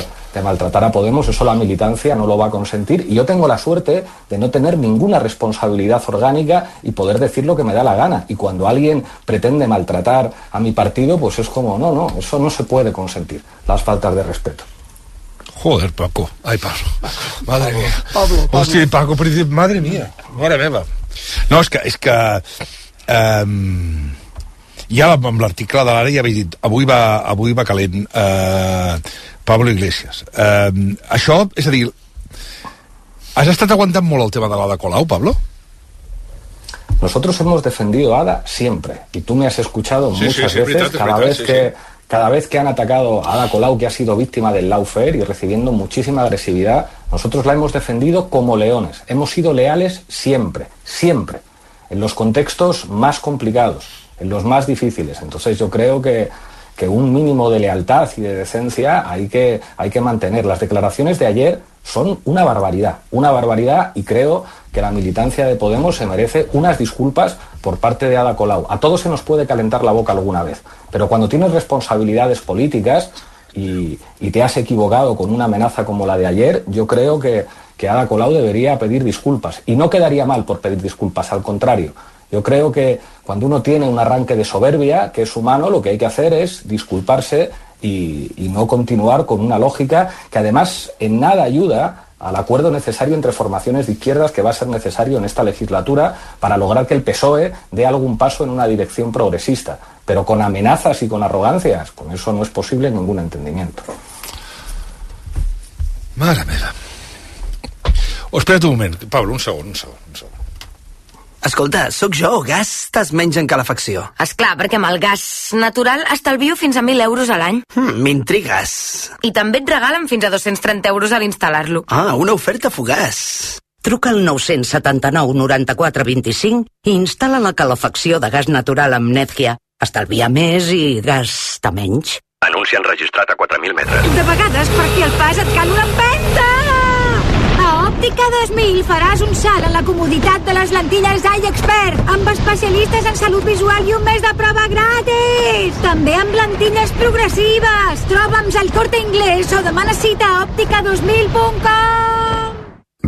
a Podemos, eso la militancia no lo va a consentir, y yo tengo la suerte de no tener ninguna responsabilidad orgánica y poder decir lo que me da la gana, y cuando alguien pretende maltratar a mi partido, pues es como, no, eso no se puede consentir, las faltas de respeto. Joder, Paco. Ai, Pablo. Madre mía. Pablo. Hòstia, Paco, madre mía. Mare meva. No, és que ja amb l'article de l'Ara ja havia dit avui va calent Pablo Iglesias. Això, és a dir, has estat aguantant molt el tema de l'Ada Colau, Pablo? Nosotros hemos defendido a Ada siempre, y tú me has escuchado muchas veces, cada vez que han atacado a Ada Colau, que ha sido víctima del lawfare y recibiendo muchísima agresividad, nosotros la hemos defendido como leones. Hemos sido leales siempre, siempre, en los contextos más complicados, en los más difíciles. Entonces yo creo que un mínimo de lealtad y de decencia hay que mantener. Las declaraciones de ayer son una barbaridad, y creo que la militancia de Podemos se merece unas disculpas por parte de Ada Colau. A todos se nos puede calentar la boca alguna vez, pero cuando tienes responsabilidades políticas y te has equivocado con una amenaza como la de ayer, yo creo que Ada Colau debería pedir disculpas, y no quedaría mal por pedir disculpas, al contrario. Yo creo que cuando uno tiene un arranque de soberbia, que es humano, lo que hay que hacer es disculparse y no continuar con una lógica que además en nada ayuda al acuerdo necesario entre formaciones de izquierdas que va a ser necesario en esta legislatura para lograr que el PSOE dé algún paso en una dirección progresista. Pero con amenazas y con arrogancias, con eso no es posible ningún entendimiento. Mare meva. Espera't un moment, Pablo, un segon. Escolta, sóc jo o gastes menys en calefacció? Esclar, perquè amb el gas natural estalvio fins a 1.000 euros a l'any. M'intrigues. I també et regalen fins a 230 euros a l'instal·lar-lo. Ah, una oferta fugaç. Truca al 979 94 25 i instal·la la calefacció de gas natural amb Netgia. Estalvia més i gasta menys. Anunci enregistrat a 4.000 metres. De vegades, per aquí al pas et cal una empenta! A Òptica 2000 faràs un salt en la comoditat de les lentilles Eye Expert, amb especialistes en salut visual i un mes de prova gratis. També amb lentilles progressives. Troba'ns al Corte Inglés o demana cita a òptica2000.com.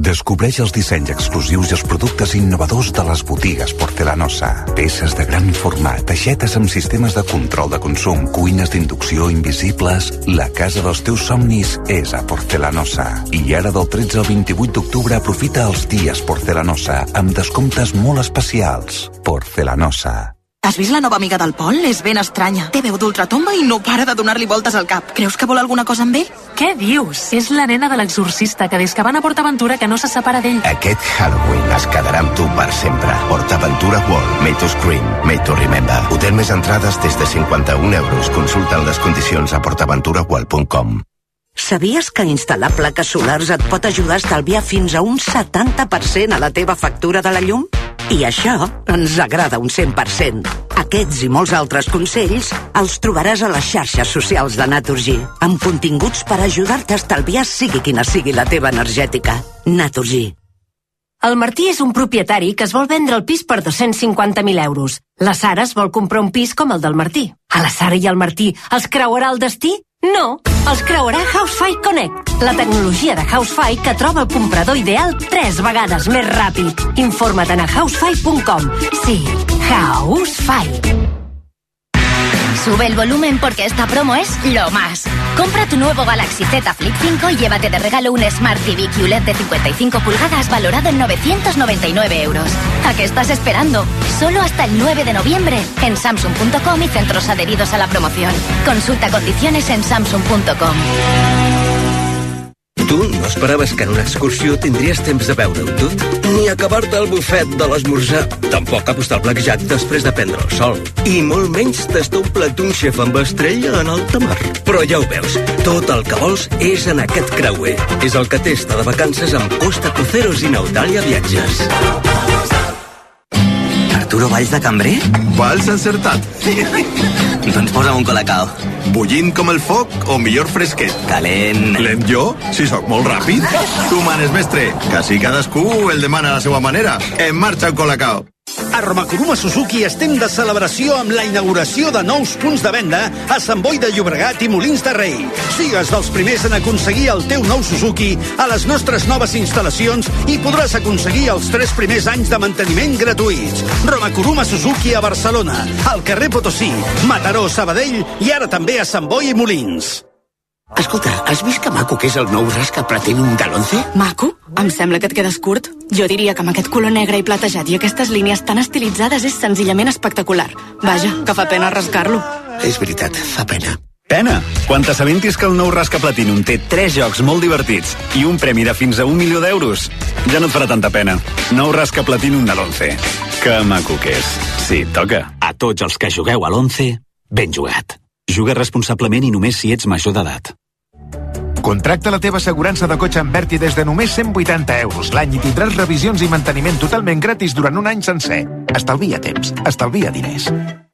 Descobreix els dissenys exclusius i els productes innovadors de les botigues Porcelanosa. Peces de gran format, aixetes amb sistemes de control de consum, cuines d'inducció invisibles. La casa dels teus somnis és a Porcelanosa. I ara del 13 al 28 d'octubre aprofita els dies Porcelanosa amb descomptes molt especials. Porcelanosa. Has vist la nova amiga del Pol? És ben estranya. Té veu d'ultratomba i no para de donar-li voltes al cap. Creus que vol alguna cosa amb ell? Què dius? És la nena de l'exorcista que des que van a PortAventura que no se separa d'ell. Aquest Halloween es quedarà amb tu per sempre. PortAventura World. Made to Scream. Made to Remember. Hotel més entrades des de 51 euros. Consulta les condicions a portaventuraworld.com. Sabies que instal·lar plaques solars et pot ajudar a estalviar fins a un 70% a la teva factura de la llum? I això ens agrada un 100%. Aquests i molts altres consells els trobaràs a les xarxes socials de Naturgy, amb continguts per ajudar-te a estalviar sigui quina sigui la teva energètica. Naturgy. El Martí és un propietari que es vol vendre el pis per 250.000 euros. La Sara es vol comprar un pis com el del Martí. A la Sara i al Martí els creuarà el destí? No, els creuarà Housefy Connect, la tecnologia de Housefy que troba el comprador ideal 3 vegades més ràpid. Informa't a housefy.com. Sí, Housefy. Sube el volumen porque esta promo es lo más. Compra tu nuevo Galaxy Z Flip 5 y llévate de regalo un Smart TV QLED de 55 pulgadas valorado en 999 euros. ¿A qué estás esperando? Solo hasta el 9 de noviembre en Samsung.com y centros adheridos a la promoción. Consulta condiciones en Samsung.com. Tu no esperaves que en una excursió tindries temps de veure-ho tot? Ni acabar-te el bufet de l'esmorzar. Tampoc apostar al blackjack després de prendre el sol. I molt menys tastar un plat d'un xef amb estrella en alta mar. Però ja ho veus, tot el que vols és en aquest creuer. És el que testa de vacances amb Costa Cruceros i Nautalia Viatges. Arturo Valls de cambrer? Valls encertat. Doncs posa'm un colacao. Bullint com el foc o millor fresquet? Calent. Lent jo? Si sóc molt ràpid. Tu manes, mestre. Quasi cadascú el demana a la seva manera. En marxa un colacao. A Romakuruma Suzuki estem de celebració amb la inauguració de nous punts de venda a Sant Boi de Llobregat i Molins de Rei. Sigues dels primers en aconseguir el teu nou Suzuki a les nostres noves instal·lacions i podràs aconseguir els 3 primers anys de manteniment gratuïts. Romakuruma Suzuki a Barcelona, al carrer Potosí, Mataró, Sabadell i ara també a Sant Boi i Molins. Escolta, has vist que maco que és el nou Rasca Platinum de l'11? Maco? Em sembla que et quedes curt. Jo diria que amb aquest color negre i platejat i aquestes línies tan estilitzades és senzillament espectacular. Vaja, que fa pena rascar-lo. És veritat, fa pena. Pena! Quan t'assabentis que el nou Rasca Platinum té 3 jocs molt divertits i un premi de fins a 1 milió d'euros, ja no et farà tanta pena. Nou Rasca Platinum de l'11. Que maco que és. Sí, toca. A tots els que jugueu a l'11, ben jugat. Juga responsablement i només si ets major d'edat. Contracta la teva assegurança de cotxe amb Berti des de només 180 euros l'any i tindràs revisions i manteniment totalment gratis durant un any sencer. Estalvia temps, estalvia diners.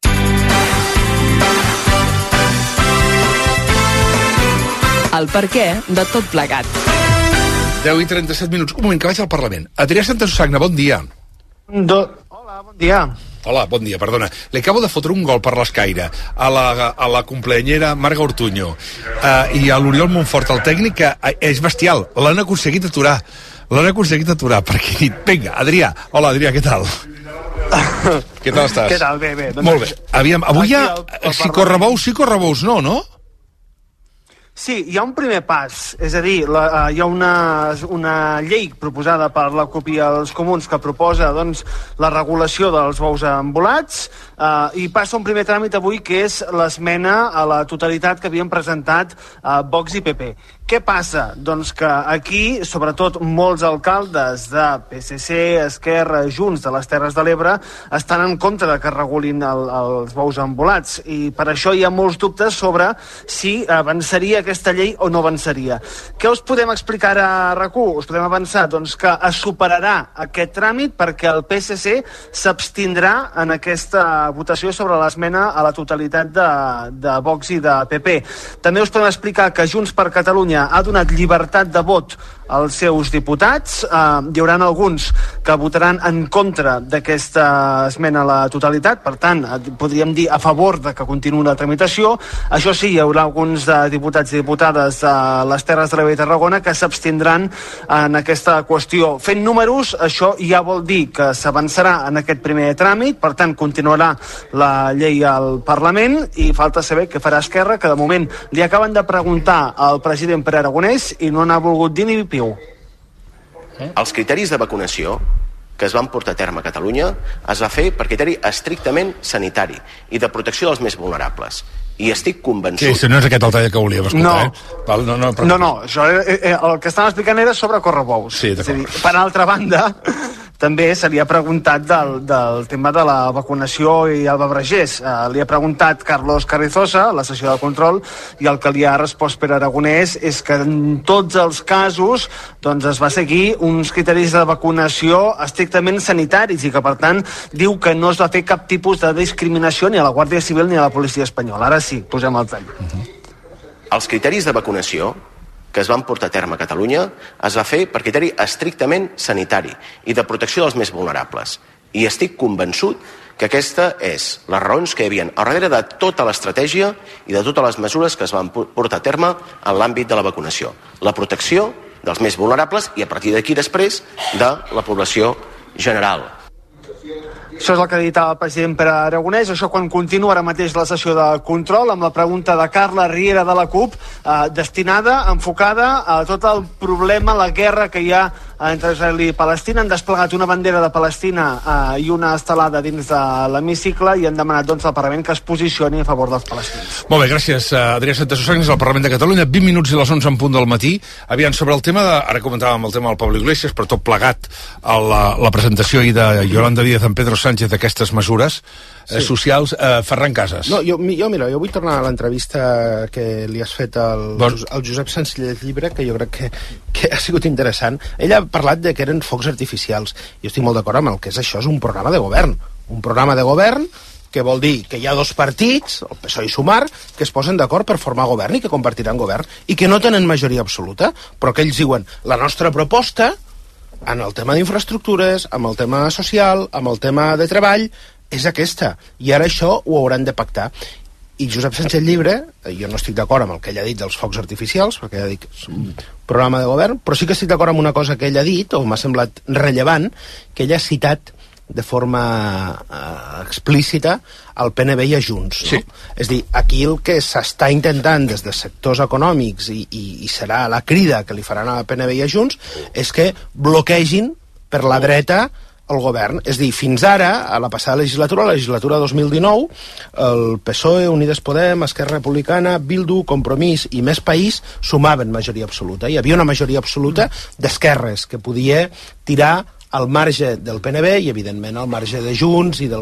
El perquè de tot plegat. 10 i 37 minuts. Un moment, que vaig al Parlament. Adrià Santasusagna, bon dia. Hola, bon dia. Hola, bon dia, perdona. Li acabo de fotre un gol per l'escaire a la compleanyera Marga Ortuño i a l'Oriol Montfort, el tècnic, que és bestial. L'han aconseguit aturar. Perquè dit, vinga, Adrià. Hola, Adrià, què tal? Què tal estàs? Què tal? Bé. Doncs molt bé. Aviam, avui ja, si corre bous, no? Sí, hi ha un primer pas, és a dir, hi ha una llei proposada per la CUP i els comuns que proposa doncs, la regulació dels bous embolats i passa un primer tràmit avui que és l'esmena a la totalitat que havien presentat Vox i PP. Què passa? Doncs que aquí, sobretot molts alcaldes de PSC, Esquerra, Junts de les Terres de l'Ebre estan en contra de que regulin els bous embolats i per això hi ha molts dubtes sobre si avançaria aquesta llei o no avançaria. Què us podem explicar a RAC1? Us podem avançar doncs, que es superarà aquest tràmit perquè el PSC s'abstindrà en aquesta votació sobre l'esmena a la totalitat de Vox i de PP. També us podem explicar que Junts per Catalunya ha donat llibertat de vot els seus diputats. Hi haurà alguns que votaran en contra d'aquesta esmena a la totalitat, per tant, podríem dir a favor de que continuï la tramitació. Això sí, hi haurà alguns diputats i diputades de les Terres de l'Ebre i Tarragona que s'abstindran en aquesta qüestió. Fent números, això ja vol dir que s'avançarà en aquest primer tràmit, per tant, continuarà la llei al Parlament i falta saber què farà Esquerra, que de moment li acaben de preguntar al president Pere Aragonès i no n'ha volgut dir ni piu. Els criteris de vacunació que es van portar a terme a Catalunya es va fer per criteri estrictament sanitari i de protecció dels més vulnerables. I estic convençut... Sí, no és aquest el tall que volíem escoltar, No, això, el que estàvem explicant era sobre correbous. Sí, d'acord. És a dir, per altra banda, també se li ha preguntat del tema de la vacunació i el Babragés. Li ha preguntat Carlos Carrizosa a la sessió de control i el que li ha respost Pere Aragonès és que en tots els casos doncs, es va seguir uns criteris de vacunació estrictament sanitaris i que, per tant, diu que no es va fer cap tipus de discriminació ni a la Guàrdia Civil ni a la policia espanyola. Ara sí, posem el tall. Els criteris de vacunació que es van portar a terme a Catalunya es va fer per criteri estrictament sanitari i de protecció dels més vulnerables. I estic convençut que aquesta és les raons que hi havia al darrere de tota l'estratègia i de totes les mesures que es van portar a terme en l'àmbit de la vacunació. La protecció dels més vulnerables i a partir d'aquí després de la població general. Això és el que ha dit el president Pere Aragonès. Això quan continua ara mateix la sessió de control amb la pregunta de Carla Riera de la CUP destinada, enfocada a tot el problema, la guerra que hi ha entre Israel i Palestina. Han desplegat una bandera de Palestina i una estelada dins de l'hemicicle i han demanat al Parlament que es posicioni a favor dels palestins. Molt bé, gràcies Adrià Santasusagnes al Parlament de Catalunya. 20 minuts i les 11 en punt del matí. Aviam, sobre el tema ara comentàvem el tema del Pablo Iglesias, però tot plegat a la presentació ahir de Yolanda Díaz en Pedro Sánchez d'aquestes mesures socials. Ferran Casas. No, jo vull tornar a l'entrevista que li has fet al Josep Sansellés Llibre, que jo crec que ha sigut interessant. Ell ha parlat de que eren focs artificials. Jo estic molt d'acord amb el que és això, és un programa de govern. Un programa de govern que vol dir que hi ha dos partits, el PSOE i Sumar, que es posen d'acord per formar govern i que compartiran govern i que no tenen majoria absoluta, però que ells diuen la nostra proposta en el tema d'infraestructures, amb el tema social, amb el tema de treball, és aquesta. I ara això ho hauran de pactar. I Josep Sánchez Llibre, jo no estic d'acord amb el que ell ha dit dels focs artificials, perquè ell ha dit que és un programa de govern, però sí que estic d'acord amb una cosa que ell ha dit, o m'ha semblat rellevant, que ell ha citat de forma explícita al PNB i a Junts. No? Sí. És a dir, aquí el que s'està intentant des de sectors econòmics i serà la crida que li faran a la PNB i a Junts és que bloquegin per la dreta el govern. És a dir, fins ara, a la passada legislatura, la legislatura 2019, el PSOE, Unides Podem, Esquerra Republicana, Bildu, Compromís i Més País sumaven majoria absoluta. Hi havia una majoria absoluta d'esquerres que podia tirar al marge del PNB i, evidentment, al marge de Junts i del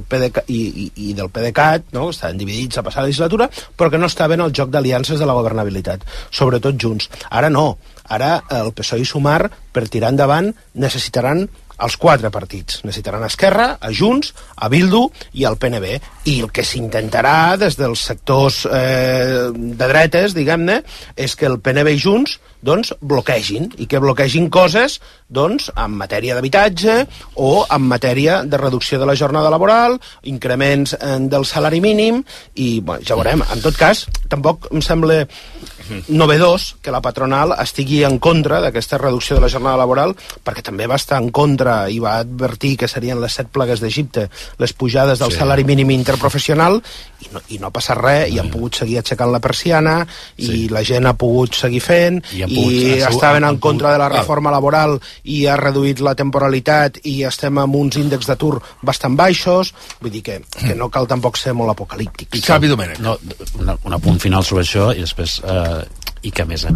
PDeCAT, no? Estaven dividits a passar la legislatura, però que no estaven al joc d'aliances de la governabilitat, sobretot Junts. Ara no. Ara el PSOE i Sumar, per tirar endavant, necessitaran els quatre partits. Necessitaran Esquerra, a Junts, a Bildu i al PNB. I el que s'intentarà des dels sectors de dretes, diguem-ne, és que el PNB i Junts bloquegin, i que bloquegin coses en matèria d'habitatge o en matèria de reducció de la jornada laboral, increments del salari mínim, i ja veurem. En tot cas, tampoc em sembla novedós que la patronal estigui en contra d'aquesta reducció de la jornada laboral, perquè també va estar en contra i va advertir que serien les 7 plagues d'Egipte les pujades del salari mínim interprofessional, i no passa res, i han pogut seguir aixecant la persiana, i la gent ha pogut seguir fent, i estaven en contra de la reforma laboral i ha reduït la temporalitat i estem amb uns índexs d'atur bastant baixos. Vull dir que no cal tampoc ser molt apocalíptic. Xavi Domènech. No, un apunt final sobre això, i després i que a més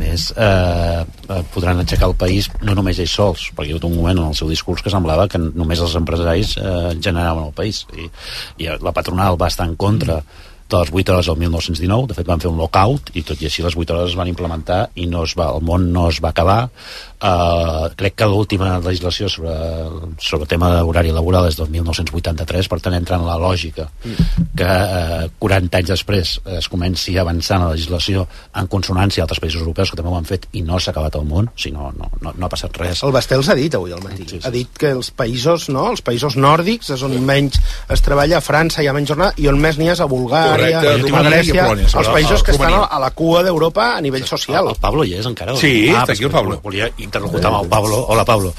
podran aixecar el país no només ells sols, perquè hi ha hagut un moment en el seu discurs que semblava que només els empresaris generaven el país, i la patronal va estar en contra de les 8 hores del 1919, de fet van fer un lockout i tot i així les 8 hores es van implementar i el món no es va acabar. Crec que l'última legislació sobre tema d'horari laboral és del 1983, per tant entra en la lògica que 40 anys després es comenci a avançar en la legislació en consonància a altres països europeus que també ho han fet i no s'ha acabat el món, si no ha passat res. El Bastells ha dit avui al matí, ha dit que els països nòrdics és on menys es treballa, a França hi ha menys jornada i on més n'hi ha és a Bulgària, a Grècia, els països que estan a la cua d'Europa a nivell social. El Pablo hi és encara? Sí, està aquí el Pablo. Volia interlocutar amb el Pablo. Hola, Pablo.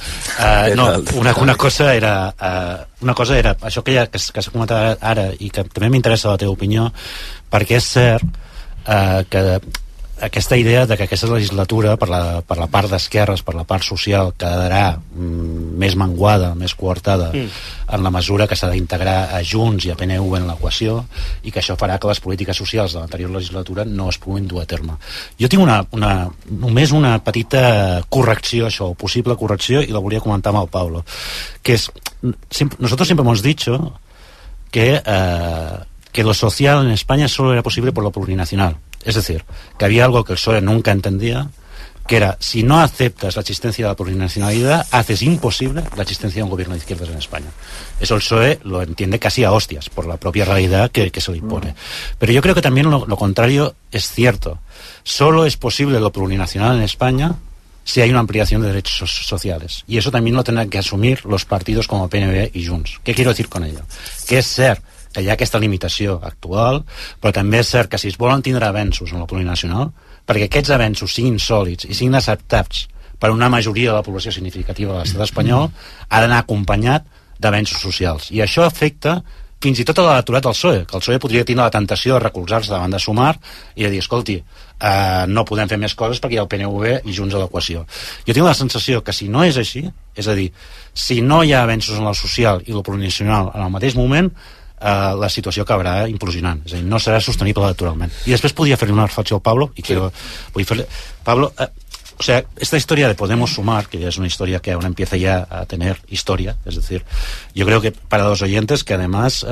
Una cosa era això que s'ha comentat ara i que també m'interessa la teva opinió, perquè és cert que aquesta idea de que aquesta legislatura per la part d'esquerres, per la part social, quedarà més menguada, més coartada en la mesura que s'ha d'integrar a Junts i a PNV en l'equació i que això farà que les polítiques socials de l'anterior legislatura no es puguin dur a terme. Jo tinc només una petita correcció, això, possible correcció, i la volia comentar amb el Pablo, que és, nosotros siempre hemos dicho que lo social en España solo era posible por lo plurinacional. Es decir, que había algo que el PSOE nunca entendía, que era, si no aceptas la existencia de la plurinacionalidad, haces imposible la existencia de un gobierno de izquierdas en España. Eso el PSOE lo entiende casi a hostias, por la propia realidad que se le impone. Pero yo creo que también lo contrario es cierto. Solo es posible lo plurinacional en España si hay una ampliación de derechos sociales. Y eso también lo tendrán que asumir los partidos como PNV y Junts. ¿Qué quiero decir con ello? Que és cert que hi ha aquesta limitació actual, però també és cert que si es volen tindre avenços en la plurinacional, perquè aquests avenços siguin sòlids i siguin acceptats per una majoria de la població significativa de l'estat espanyol, ha d'anar acompanyat d'avenços socials. I això afecta fins i tot a l'electorat del PSOE, que el PSOE podria tenir la tentació de recolzar-se davant de Sumar i de dir, escolti, no podem fer més coses perquè hi ha el PNV i Junts a l'equació. Jo tinc la sensació que si no és així, és a dir, si no hi ha avenços en el social i el plurinacional en el mateix moment, la situació acabarà implosionant, és a dir, no serà sostenible electoralment. I després podria fer-li una reflexió al Pablo i quiero, voy a hacerle, Pablo, o sea, esta historia de Podemos Sumar, que ya es una historia que ahora empieza ya a tener historia, es decir, yo creo que para los oyentes que además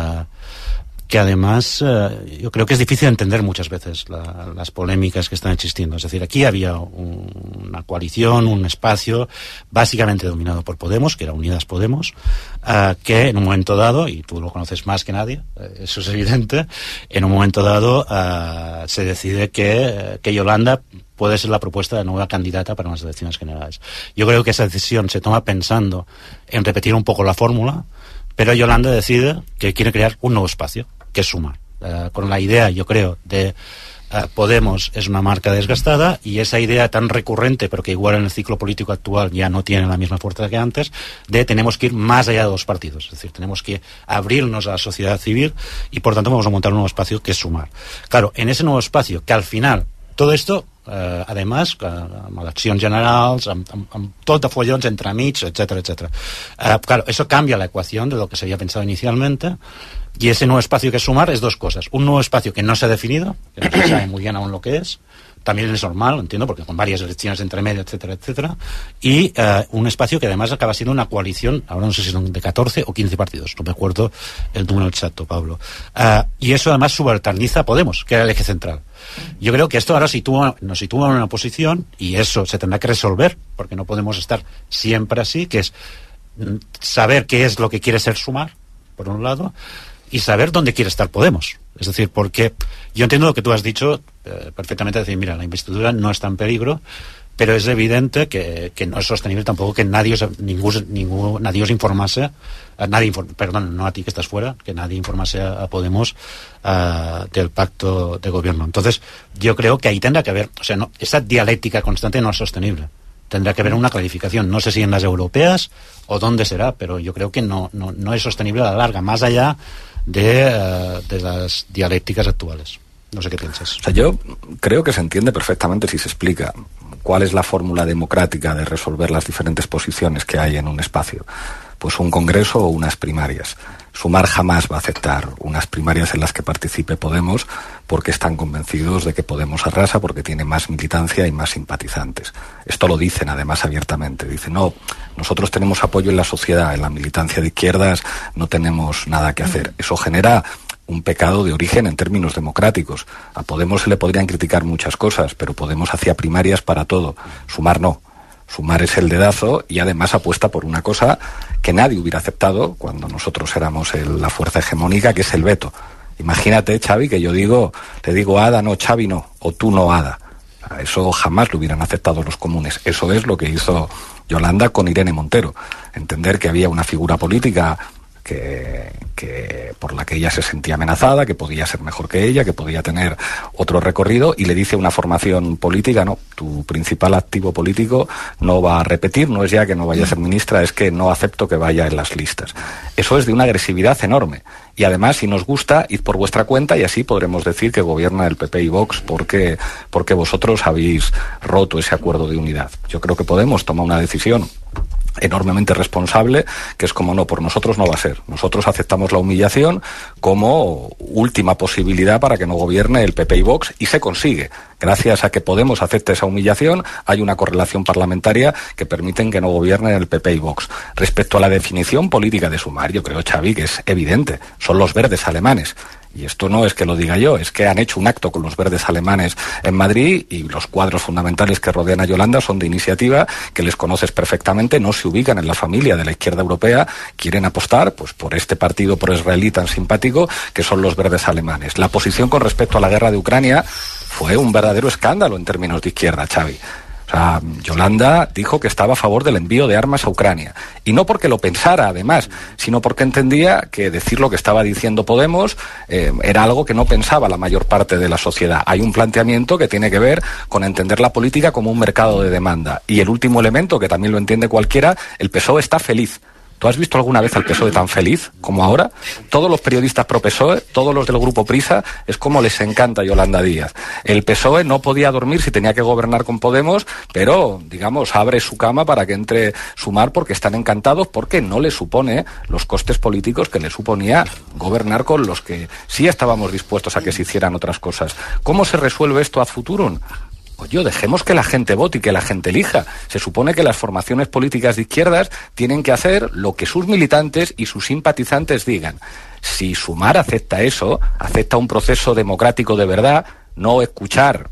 yo creo que es difícil entender muchas veces las polémicas que están existiendo. Es decir, aquí había una coalición, un espacio básicamente dominado por Podemos, que era Unidas Podemos, que en un momento dado, y tú lo conoces más que nadie, eso es evidente, en un momento dado se decide que Yolanda puede ser la propuesta de nueva candidata para unas elecciones generales. Yo creo que esa decisión se toma pensando en repetir un poco la fórmula, pero Yolanda decide que quiere crear un nuevo espacio, que es Sumar, con la idea, yo creo, de Podemos es una marca desgastada y esa idea tan recurrente, pero que igual en el ciclo político actual ya no tiene la misma fuerza que antes, de tenemos que ir más allá de los partidos, es decir, tenemos que abrirnos a la sociedad civil y por tanto vamos a montar un nuevo espacio que es Sumar. Claro, en ese nuevo espacio, que al final, todo esto, además, amb eleccions generals, amb tot de follons entremig, etcétera, etcétera. Claro, eso cambia la ecuación de lo que se había pensado inicialmente. Y ese nuevo espacio que es Sumar es dos cosas. Un nuevo espacio que no se ha definido, que no se sabe muy bien aún lo que es. También es normal, entiendo, porque con varias elecciones entre medio, etcétera, etcétera. Y un espacio que además acaba siendo una coalición, ahora no sé si son de 14 o 15 partidos, no me acuerdo el número exacto, Pablo. Y eso además subalterniza a Podemos, que era el eje central. Yo creo que esto ahora nos sitúa en una posición, y eso se tendrá que resolver, porque no podemos estar siempre así, que es saber qué es lo que quiere ser Sumar, por un lado, y saber dónde quiere estar Podemos. Es decir, porque yo entiendo lo que tú has dicho perfectamente, decir, mira, la investidura no está en peligro, pero es evidente que no es sostenible tampoco que nadie os informase, perdón, no a ti que estás fuera, que nadie informase a Podemos del pacto de gobierno. Entonces, yo creo que ahí tendrá que haber, o sea, no, esa dialéctica constante no es sostenible. Tendrá que haber una clarificación, no sé si en las europeas o dónde será, pero yo creo que no es sostenible a la larga, más allá de las dialécticas actuales. No sé qué piensas. O sea, yo creo que se entiende perfectamente si se explica cuál es la fórmula democrática de resolver las diferentes posiciones que hay en un espacio. Pues un congreso o unas primarias. Sumar jamás va a aceptar unas primarias en las que participe Podemos porque están convencidos de que Podemos arrasa, porque tiene más militancia y más simpatizantes. Esto lo dicen además abiertamente. Dicen, no, nosotros tenemos apoyo en la sociedad, en la militancia de izquierdas no tenemos nada que hacer. Eso genera un pecado de origen en términos democráticos. A Podemos se le podrían criticar muchas cosas, pero Podemos hacía primarias para todo. Sumar no. Sumar es el dedazo y además apuesta por una cosa que nadie hubiera aceptado cuando nosotros éramos la fuerza hegemónica, que es el veto. Imagínate, Xavi, que yo te digo Ada, no, Xavi no, o tú no, Ada. Eso jamás lo hubieran aceptado los comunes. Eso es lo que hizo Yolanda con Irene Montero. Entender que había una figura política por la que ella se sentía amenazada, que podía ser mejor que ella, que podía tener otro recorrido, y le dice a una formación política, no, tu principal activo político no va a repetir, no es ya que no vaya a ser ministra, es que no acepto que vaya en las listas. Eso es de una agresividad enorme. Y además, si nos gusta, id por vuestra cuenta y así podremos decir que gobierna el PP y Vox porque vosotros habéis roto ese acuerdo de unidad. Yo creo que Podemos tomar una decisión enormemente responsable, que es como no, por nosotros no va a ser. Nosotros aceptamos la humillación como última posibilidad para que no gobierne el PP y Vox, y se consigue. Gracias a que Podemos acepte esa humillación, hay una correlación parlamentaria que permiten que no gobiernen el PP y Vox. Respecto a la definición política de Sumar, yo creo, Xavi, que es evidente. Son los verdes alemanes. Y esto no es que lo diga yo, es que han hecho un acto con los verdes alemanes en Madrid y los cuadros fundamentales que rodean a Yolanda son de Iniciativa, que les conoces perfectamente, no se ubican en la familia de la izquierda europea, quieren apostar pues por este partido pro-israelí tan simpático que son los verdes alemanes. La posición con respecto a la guerra de Ucrania fue un verdadero escándalo en términos de izquierda, Xavi. O sea, Yolanda dijo que estaba a favor del envío de armas a Ucrania. Y no porque lo pensara, además, sino porque entendía que decir lo que estaba diciendo Podemos era algo que no pensaba la mayor parte de la sociedad. Hay un planteamiento que tiene que ver con entender la política como un mercado de demanda. Y el último elemento, que también lo entiende cualquiera, el PSOE está feliz. ¿Tú has visto alguna vez al PSOE tan feliz como ahora? Todos los periodistas pro PSOE, todos los del Grupo Prisa, es como les encanta Yolanda Díaz. El PSOE no podía dormir si tenía que gobernar con Podemos, pero, digamos, abre su cama para que entre Sumar porque están encantados, porque no le supone los costes políticos que le suponía gobernar con los que sí estábamos dispuestos a que se hicieran otras cosas. ¿Cómo se resuelve esto ad futurum? Oye, dejemos que la gente vote y que la gente elija. Se supone que las formaciones políticas de izquierdas tienen que hacer lo que sus militantes y sus simpatizantes digan. Si Sumar acepta eso, acepta un proceso democrático de verdad, no escuchar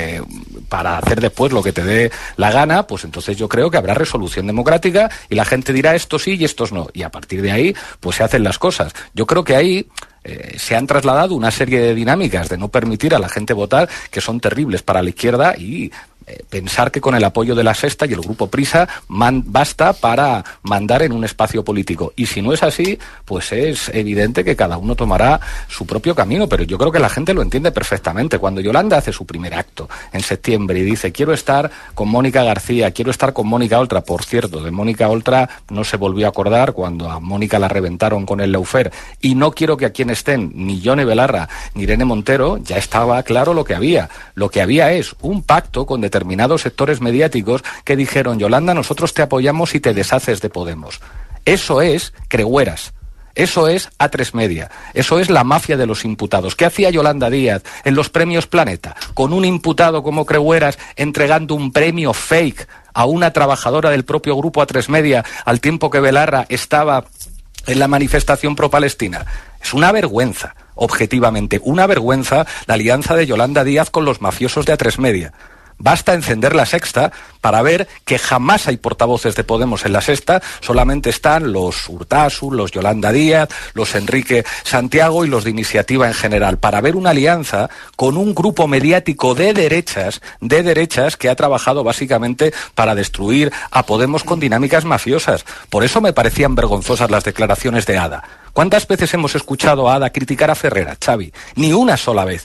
para hacer después lo que te dé la gana, pues entonces yo creo que habrá resolución democrática y la gente dirá estos sí y estos no. Y a partir de ahí, pues se hacen las cosas. Yo creo que ahí se han trasladado una serie de dinámicas de no permitir a la gente votar que son terribles para la izquierda y pensar que con el apoyo de la Sexta y el Grupo Prisa basta para mandar en un espacio político. Y si no es así, pues es evidente que cada uno tomará su propio camino, pero yo creo que la gente lo entiende perfectamente. Cuando Yolanda hace su primer acto en septiembre y dice quiero estar con Mónica García, quiero estar con Mónica Oltra, por cierto, de Mónica Oltra no se volvió a acordar cuando a Mónica la reventaron con el Lawfare, y no quiero que aquí estén ni Yone Belarra ni Irene Montero, ya estaba claro lo que había. Lo que había es un pacto con determinados sectores mediáticos que dijeron Yolanda, nosotros te apoyamos y te deshaces de Podemos. Eso es Creueras. Eso es A3 Media, eso es la mafia de los imputados. ¿Qué hacía Yolanda Díaz en los premios Planeta? Con un imputado como Creueras entregando un premio fake a una trabajadora del propio grupo A3 Media al tiempo que Belarra estaba en la manifestación pro-Palestina. Es una vergüenza, objetivamente, una vergüenza la alianza de Yolanda Díaz con los mafiosos de A3 Media. Basta encender la Sexta para ver que jamás hay portavoces de Podemos en la Sexta, solamente están los Urtasun, los Yolanda Díaz, los Enrique Santiago y los de Iniciativa en general, para ver una alianza con un grupo mediático de derechas que ha trabajado básicamente para destruir a Podemos con dinámicas mafiosas. Por eso me parecían vergonzosas las declaraciones de Ada. ¿Cuántas veces hemos escuchado a Ada criticar a Ferrera, Xavi? Ni una sola vez,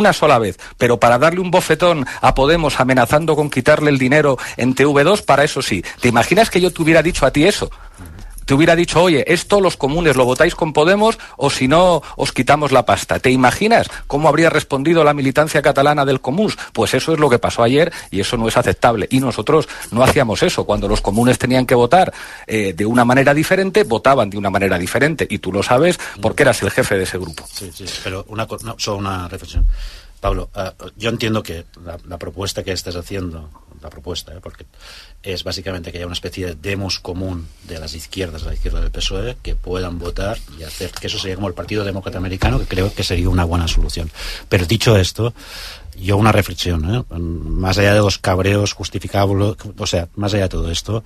pero para darle un bofetón a Podemos amenazando con quitarle el dinero en TV2, para eso sí. ¿Te imaginas que yo te hubiera dicho a ti eso? Te hubiera dicho, oye, esto los comunes lo votáis con Podemos o si no os quitamos la pasta. ¿Te imaginas cómo habría respondido la militancia catalana del Comuns? Pues eso es lo que pasó ayer y eso no es aceptable. Y nosotros no hacíamos eso. Cuando los comunes tenían que votar de una manera diferente, votaban de una manera diferente. Y tú lo sabes porque eras el jefe de ese grupo. Sí, pero solo una reflexión. Pablo, yo entiendo que la propuesta que estás haciendo la propuesta, porque es básicamente que haya una especie de demos común de las izquierdas, la izquierda del PSOE, que puedan votar y hacer que eso sería como el Partido Demócrata Americano, que creo que sería una buena solución. Pero dicho esto, yo una reflexión, más allá de los cabreos justificables, o sea, más allá de todo esto,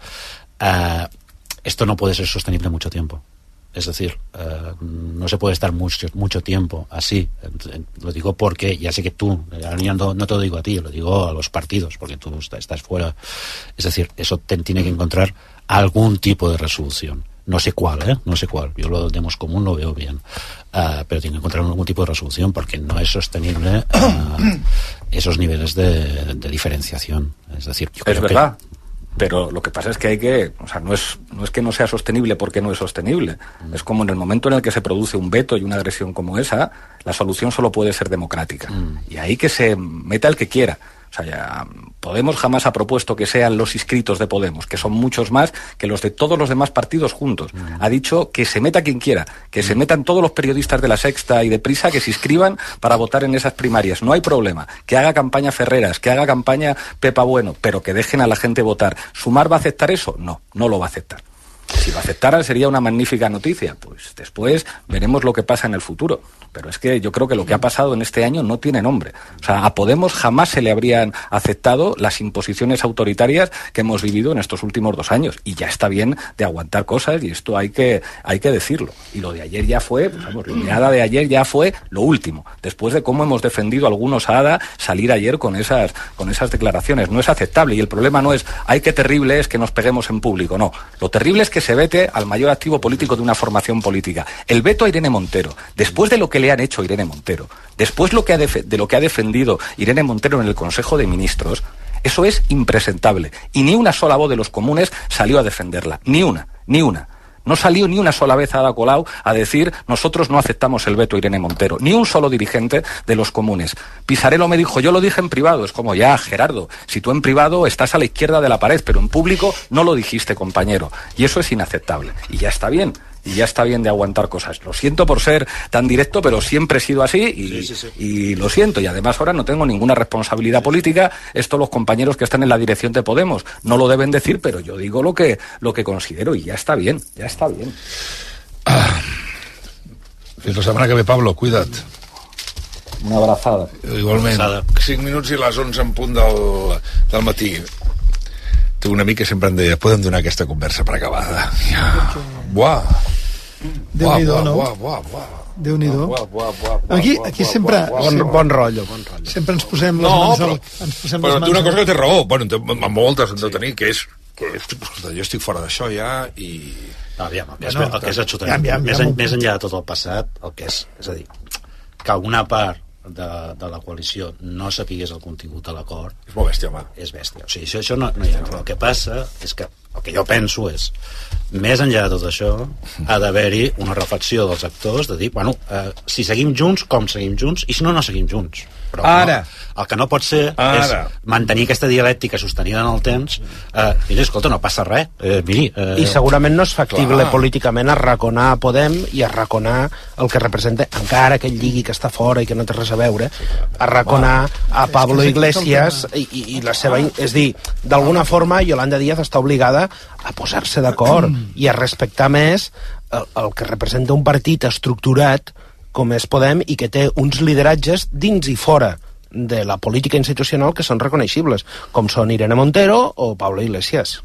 esto no puede ser sostenible mucho tiempo. Es decir, no se puede estar mucho tiempo así. Lo digo porque, ya sé que tú, no te lo digo a ti, lo digo a los partidos, porque tú estás fuera. Es decir, eso tiene que encontrar algún tipo de resolución. No sé cuál, no sé cuál. Yo lo demos común lo veo bien. Pero tiene que encontrar algún tipo de resolución porque no es sostenible esos niveles de diferenciación. Es decir, yo creo verdad. Pero lo que pasa es que hay que, o sea, no es que no sea sostenible porque no es sostenible. Es como en el momento en el que se produce un veto y una agresión como esa, la solución solo puede ser democrática. Y ahí que se meta el que quiera. O sea, ya Podemos jamás ha propuesto que sean los inscritos de Podemos, que son muchos más que los de todos los demás partidos juntos. Ha dicho que se meta quien quiera, que se metan todos los periodistas de La Sexta y de Prisa, que se inscriban para votar en esas primarias. No hay problema. Que haga campaña Ferreras, que haga campaña Pepa Bueno, pero que dejen a la gente votar. ¿Sumar va a aceptar eso? No, no lo va a aceptar. Si lo aceptaran sería una magnífica noticia. Pues después veremos lo que pasa en el futuro. Pero es que yo creo que lo que ha pasado en este año no tiene nombre. O sea, a Podemos jamás se le habrían aceptado las imposiciones autoritarias que hemos vivido en estos últimos 2 años. Y ya está bien de aguantar cosas y esto hay que decirlo. Y lo de ayer ya fue, pues vamos, la oleada de ayer ya fue lo último. Después de cómo hemos defendido algunos a Ada salir ayer con esas declaraciones. No es aceptable. Y el problema no es, ay, qué terrible es que nos peguemos en público. No. Lo terrible es que se vete al mayor activo político de una formación política. El veto a Irene Montero, después de lo que le han hecho a Irene Montero, después de lo que ha defendido Irene Montero en el Consejo de Ministros, eso es impresentable. Y ni una sola voz de los comunes salió a defenderla. Ni una. No salió ni una sola vez Ada Colau a decir nosotros no aceptamos el veto a Irene Montero. Ni un solo dirigente de los comunes. Pisarello me dijo, yo lo dije en privado. Es como, ya, Gerardo, si tú en privado estás a la izquierda de la pared, pero en público no lo dijiste, compañero. Y eso es inaceptable. Y ya está bien. Y ya está bien de aguantar cosas. Lo siento por ser tan directo, pero siempre he sido así y lo siento. Y además ahora no tengo ninguna responsabilidad política. Esto los compañeros que están en la dirección de Podemos no lo deben decir, pero yo digo lo que considero y ya está bien, ya está bien. Fins la setmana que ve, Pablo, cuida't. Una abrazada. Igualment. 5 minuts i les 11 en punt del matí. Té un amic que sempre em deia, podem donar aquesta conversa per acabada. Buah. Déu-n'hi-do, no? Déu-n'hi-do. Aquí sempre... Bon rotllo. Sempre ens posem les mans al... Però té una cosa que té raó. Bueno, amb moltes han de tenir, que és... Jo estic fora d'això ja i... Aviam, el que és absolutament... Més enllà de tot el passat, el que és a dir, que una part de la coalició no sapigués el contingut de l'acord és molt bèstia, home. És bèstia, o sigui, això no hi ha. Però el que passa és que el que jo penso és, més enllà de tot això, ha d'haver-hi una reflexió dels actors de dir, bueno, si seguim junts, com seguim junts, i si no seguim junts. Però ara. El que no pot ser és mantenir aquesta dialèctica sostenida en el temps i escolta, no passa res. I segurament no és factible políticament arraconar a Podem i arraconar el que representa, encara que ell digui que està fora i que no té res a veure, arraconar a Pablo Iglesias i la seva... És dir, d'alguna forma Yolanda Díaz està obligada a posar-se d'acord i a respectar més el que representa un partit estructurat com és Podem i que té uns lideratges dins i fora de la política institucional que són reconeixibles, com són Irene Montero o Pablo Iglesias.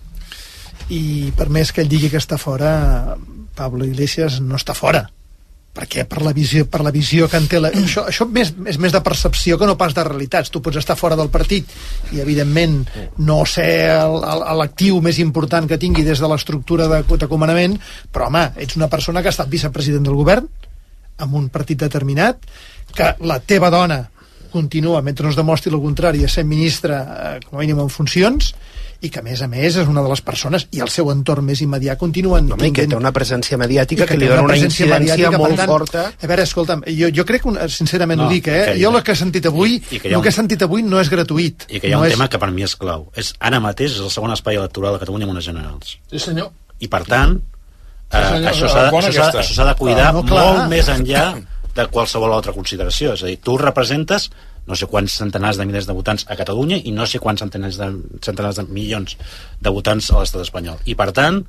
I per més que ell digui que està fora, Pablo Iglesias no està fora, perquè per la visió que en té això és més de percepció que no pas de realitats. Tu pots estar fora del partit i evidentment no ser l'actiu més important que tingui des de l'estructura de comandament, però home, ets una persona que ha estat vicepresident del govern amb un partit determinat, que la teva dona continua, mentre no es demostri el contrari, a ser ministra com a mínim en funcions, i que a més és una de les persones i el seu entorn més immediat continuen i que té una presència mediàtica que li dona una incidència molt forta. A veure, escolta'm, jo crec que sincerament ho dic, jo el que he sentit avui no és gratuït. I que hi ha un tema que per mi és clau. Ara mateix és el segon espai electoral de Catalunya amb unes generals. Sí, senyor. I per tant això s'ha de cuidar molt més enllà de qualsevol altra consideració. És a dir, tu representes no sé quants centenars de milers de votants a Catalunya i no sé quants centenars de milions de votants a l'estat espanyol. I per tant,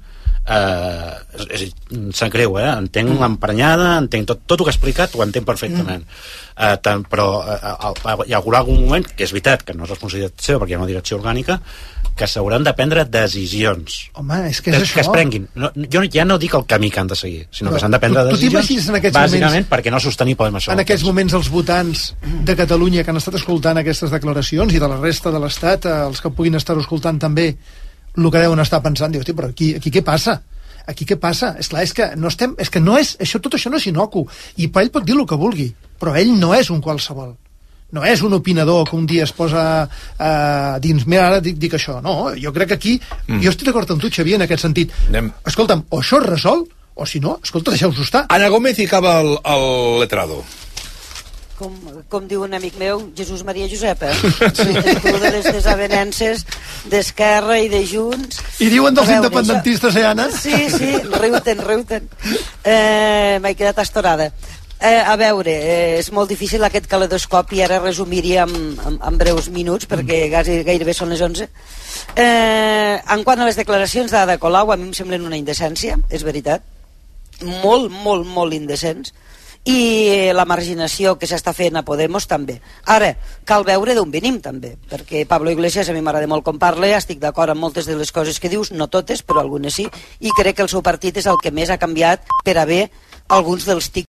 sap greu, entenc l'emprenyada, entenc tot el que ha explicat, ho entenc perfectament. Però hi haurà algun moment, que és veritat que no és responsabilitat seva perquè hi ha una direcció orgànica, que s'hauran de prendre decisions. Home, és que és això. Que es prenguin. Jo ja no dic el camí que han de seguir, sinó que s'han de prendre decisions bàsicament perquè no és sostenible amb això. En aquests moments els votants de Catalunya que han estat escoltant aquestes declaracions i de la resta de l'Estat, els que puguin estar escoltant també el que deuen estar pensant, diu, hosti, però aquí què passa? Aquí què passa? Esclar, és que no estem... És que no és... Tot això no és inocu. I ell pot dir el que vulgui, però ell no és un qualsevol. No és un opinador que un dia es posa dins, mira, ara dic això. No, jo crec que aquí... Jo estic d'acord amb tu, Xavier, en aquest sentit. Escolta'm, o això es resol, o si no, escolta, deixeu-vos estar. Ana Gómez i acaba el letrado. Com diu un amic meu, Jesús Maria Josep, tu de les desavenences d'Esquerra i de Junts. I diuen dels independentistes, Anna? Sí, riu-te'n. M'he quedat astorada. A veure, és molt difícil aquest caleidoscopi, ara resumiria en breus minuts, perquè gairebé són les 11. En quant a les declaracions d'Ada Colau, a mi em semblen una indecència, és veritat. Molt indecents. I la marginació que s'està fent a Podemos també. Ara, cal veure d'on venim també, perquè Pablo Iglesias a mi m'agrada molt com parla, estic d'acord amb moltes de les coses que dius, no totes, però algunes sí, i crec que el seu partit és el que més ha canviat per a bé alguns dels tics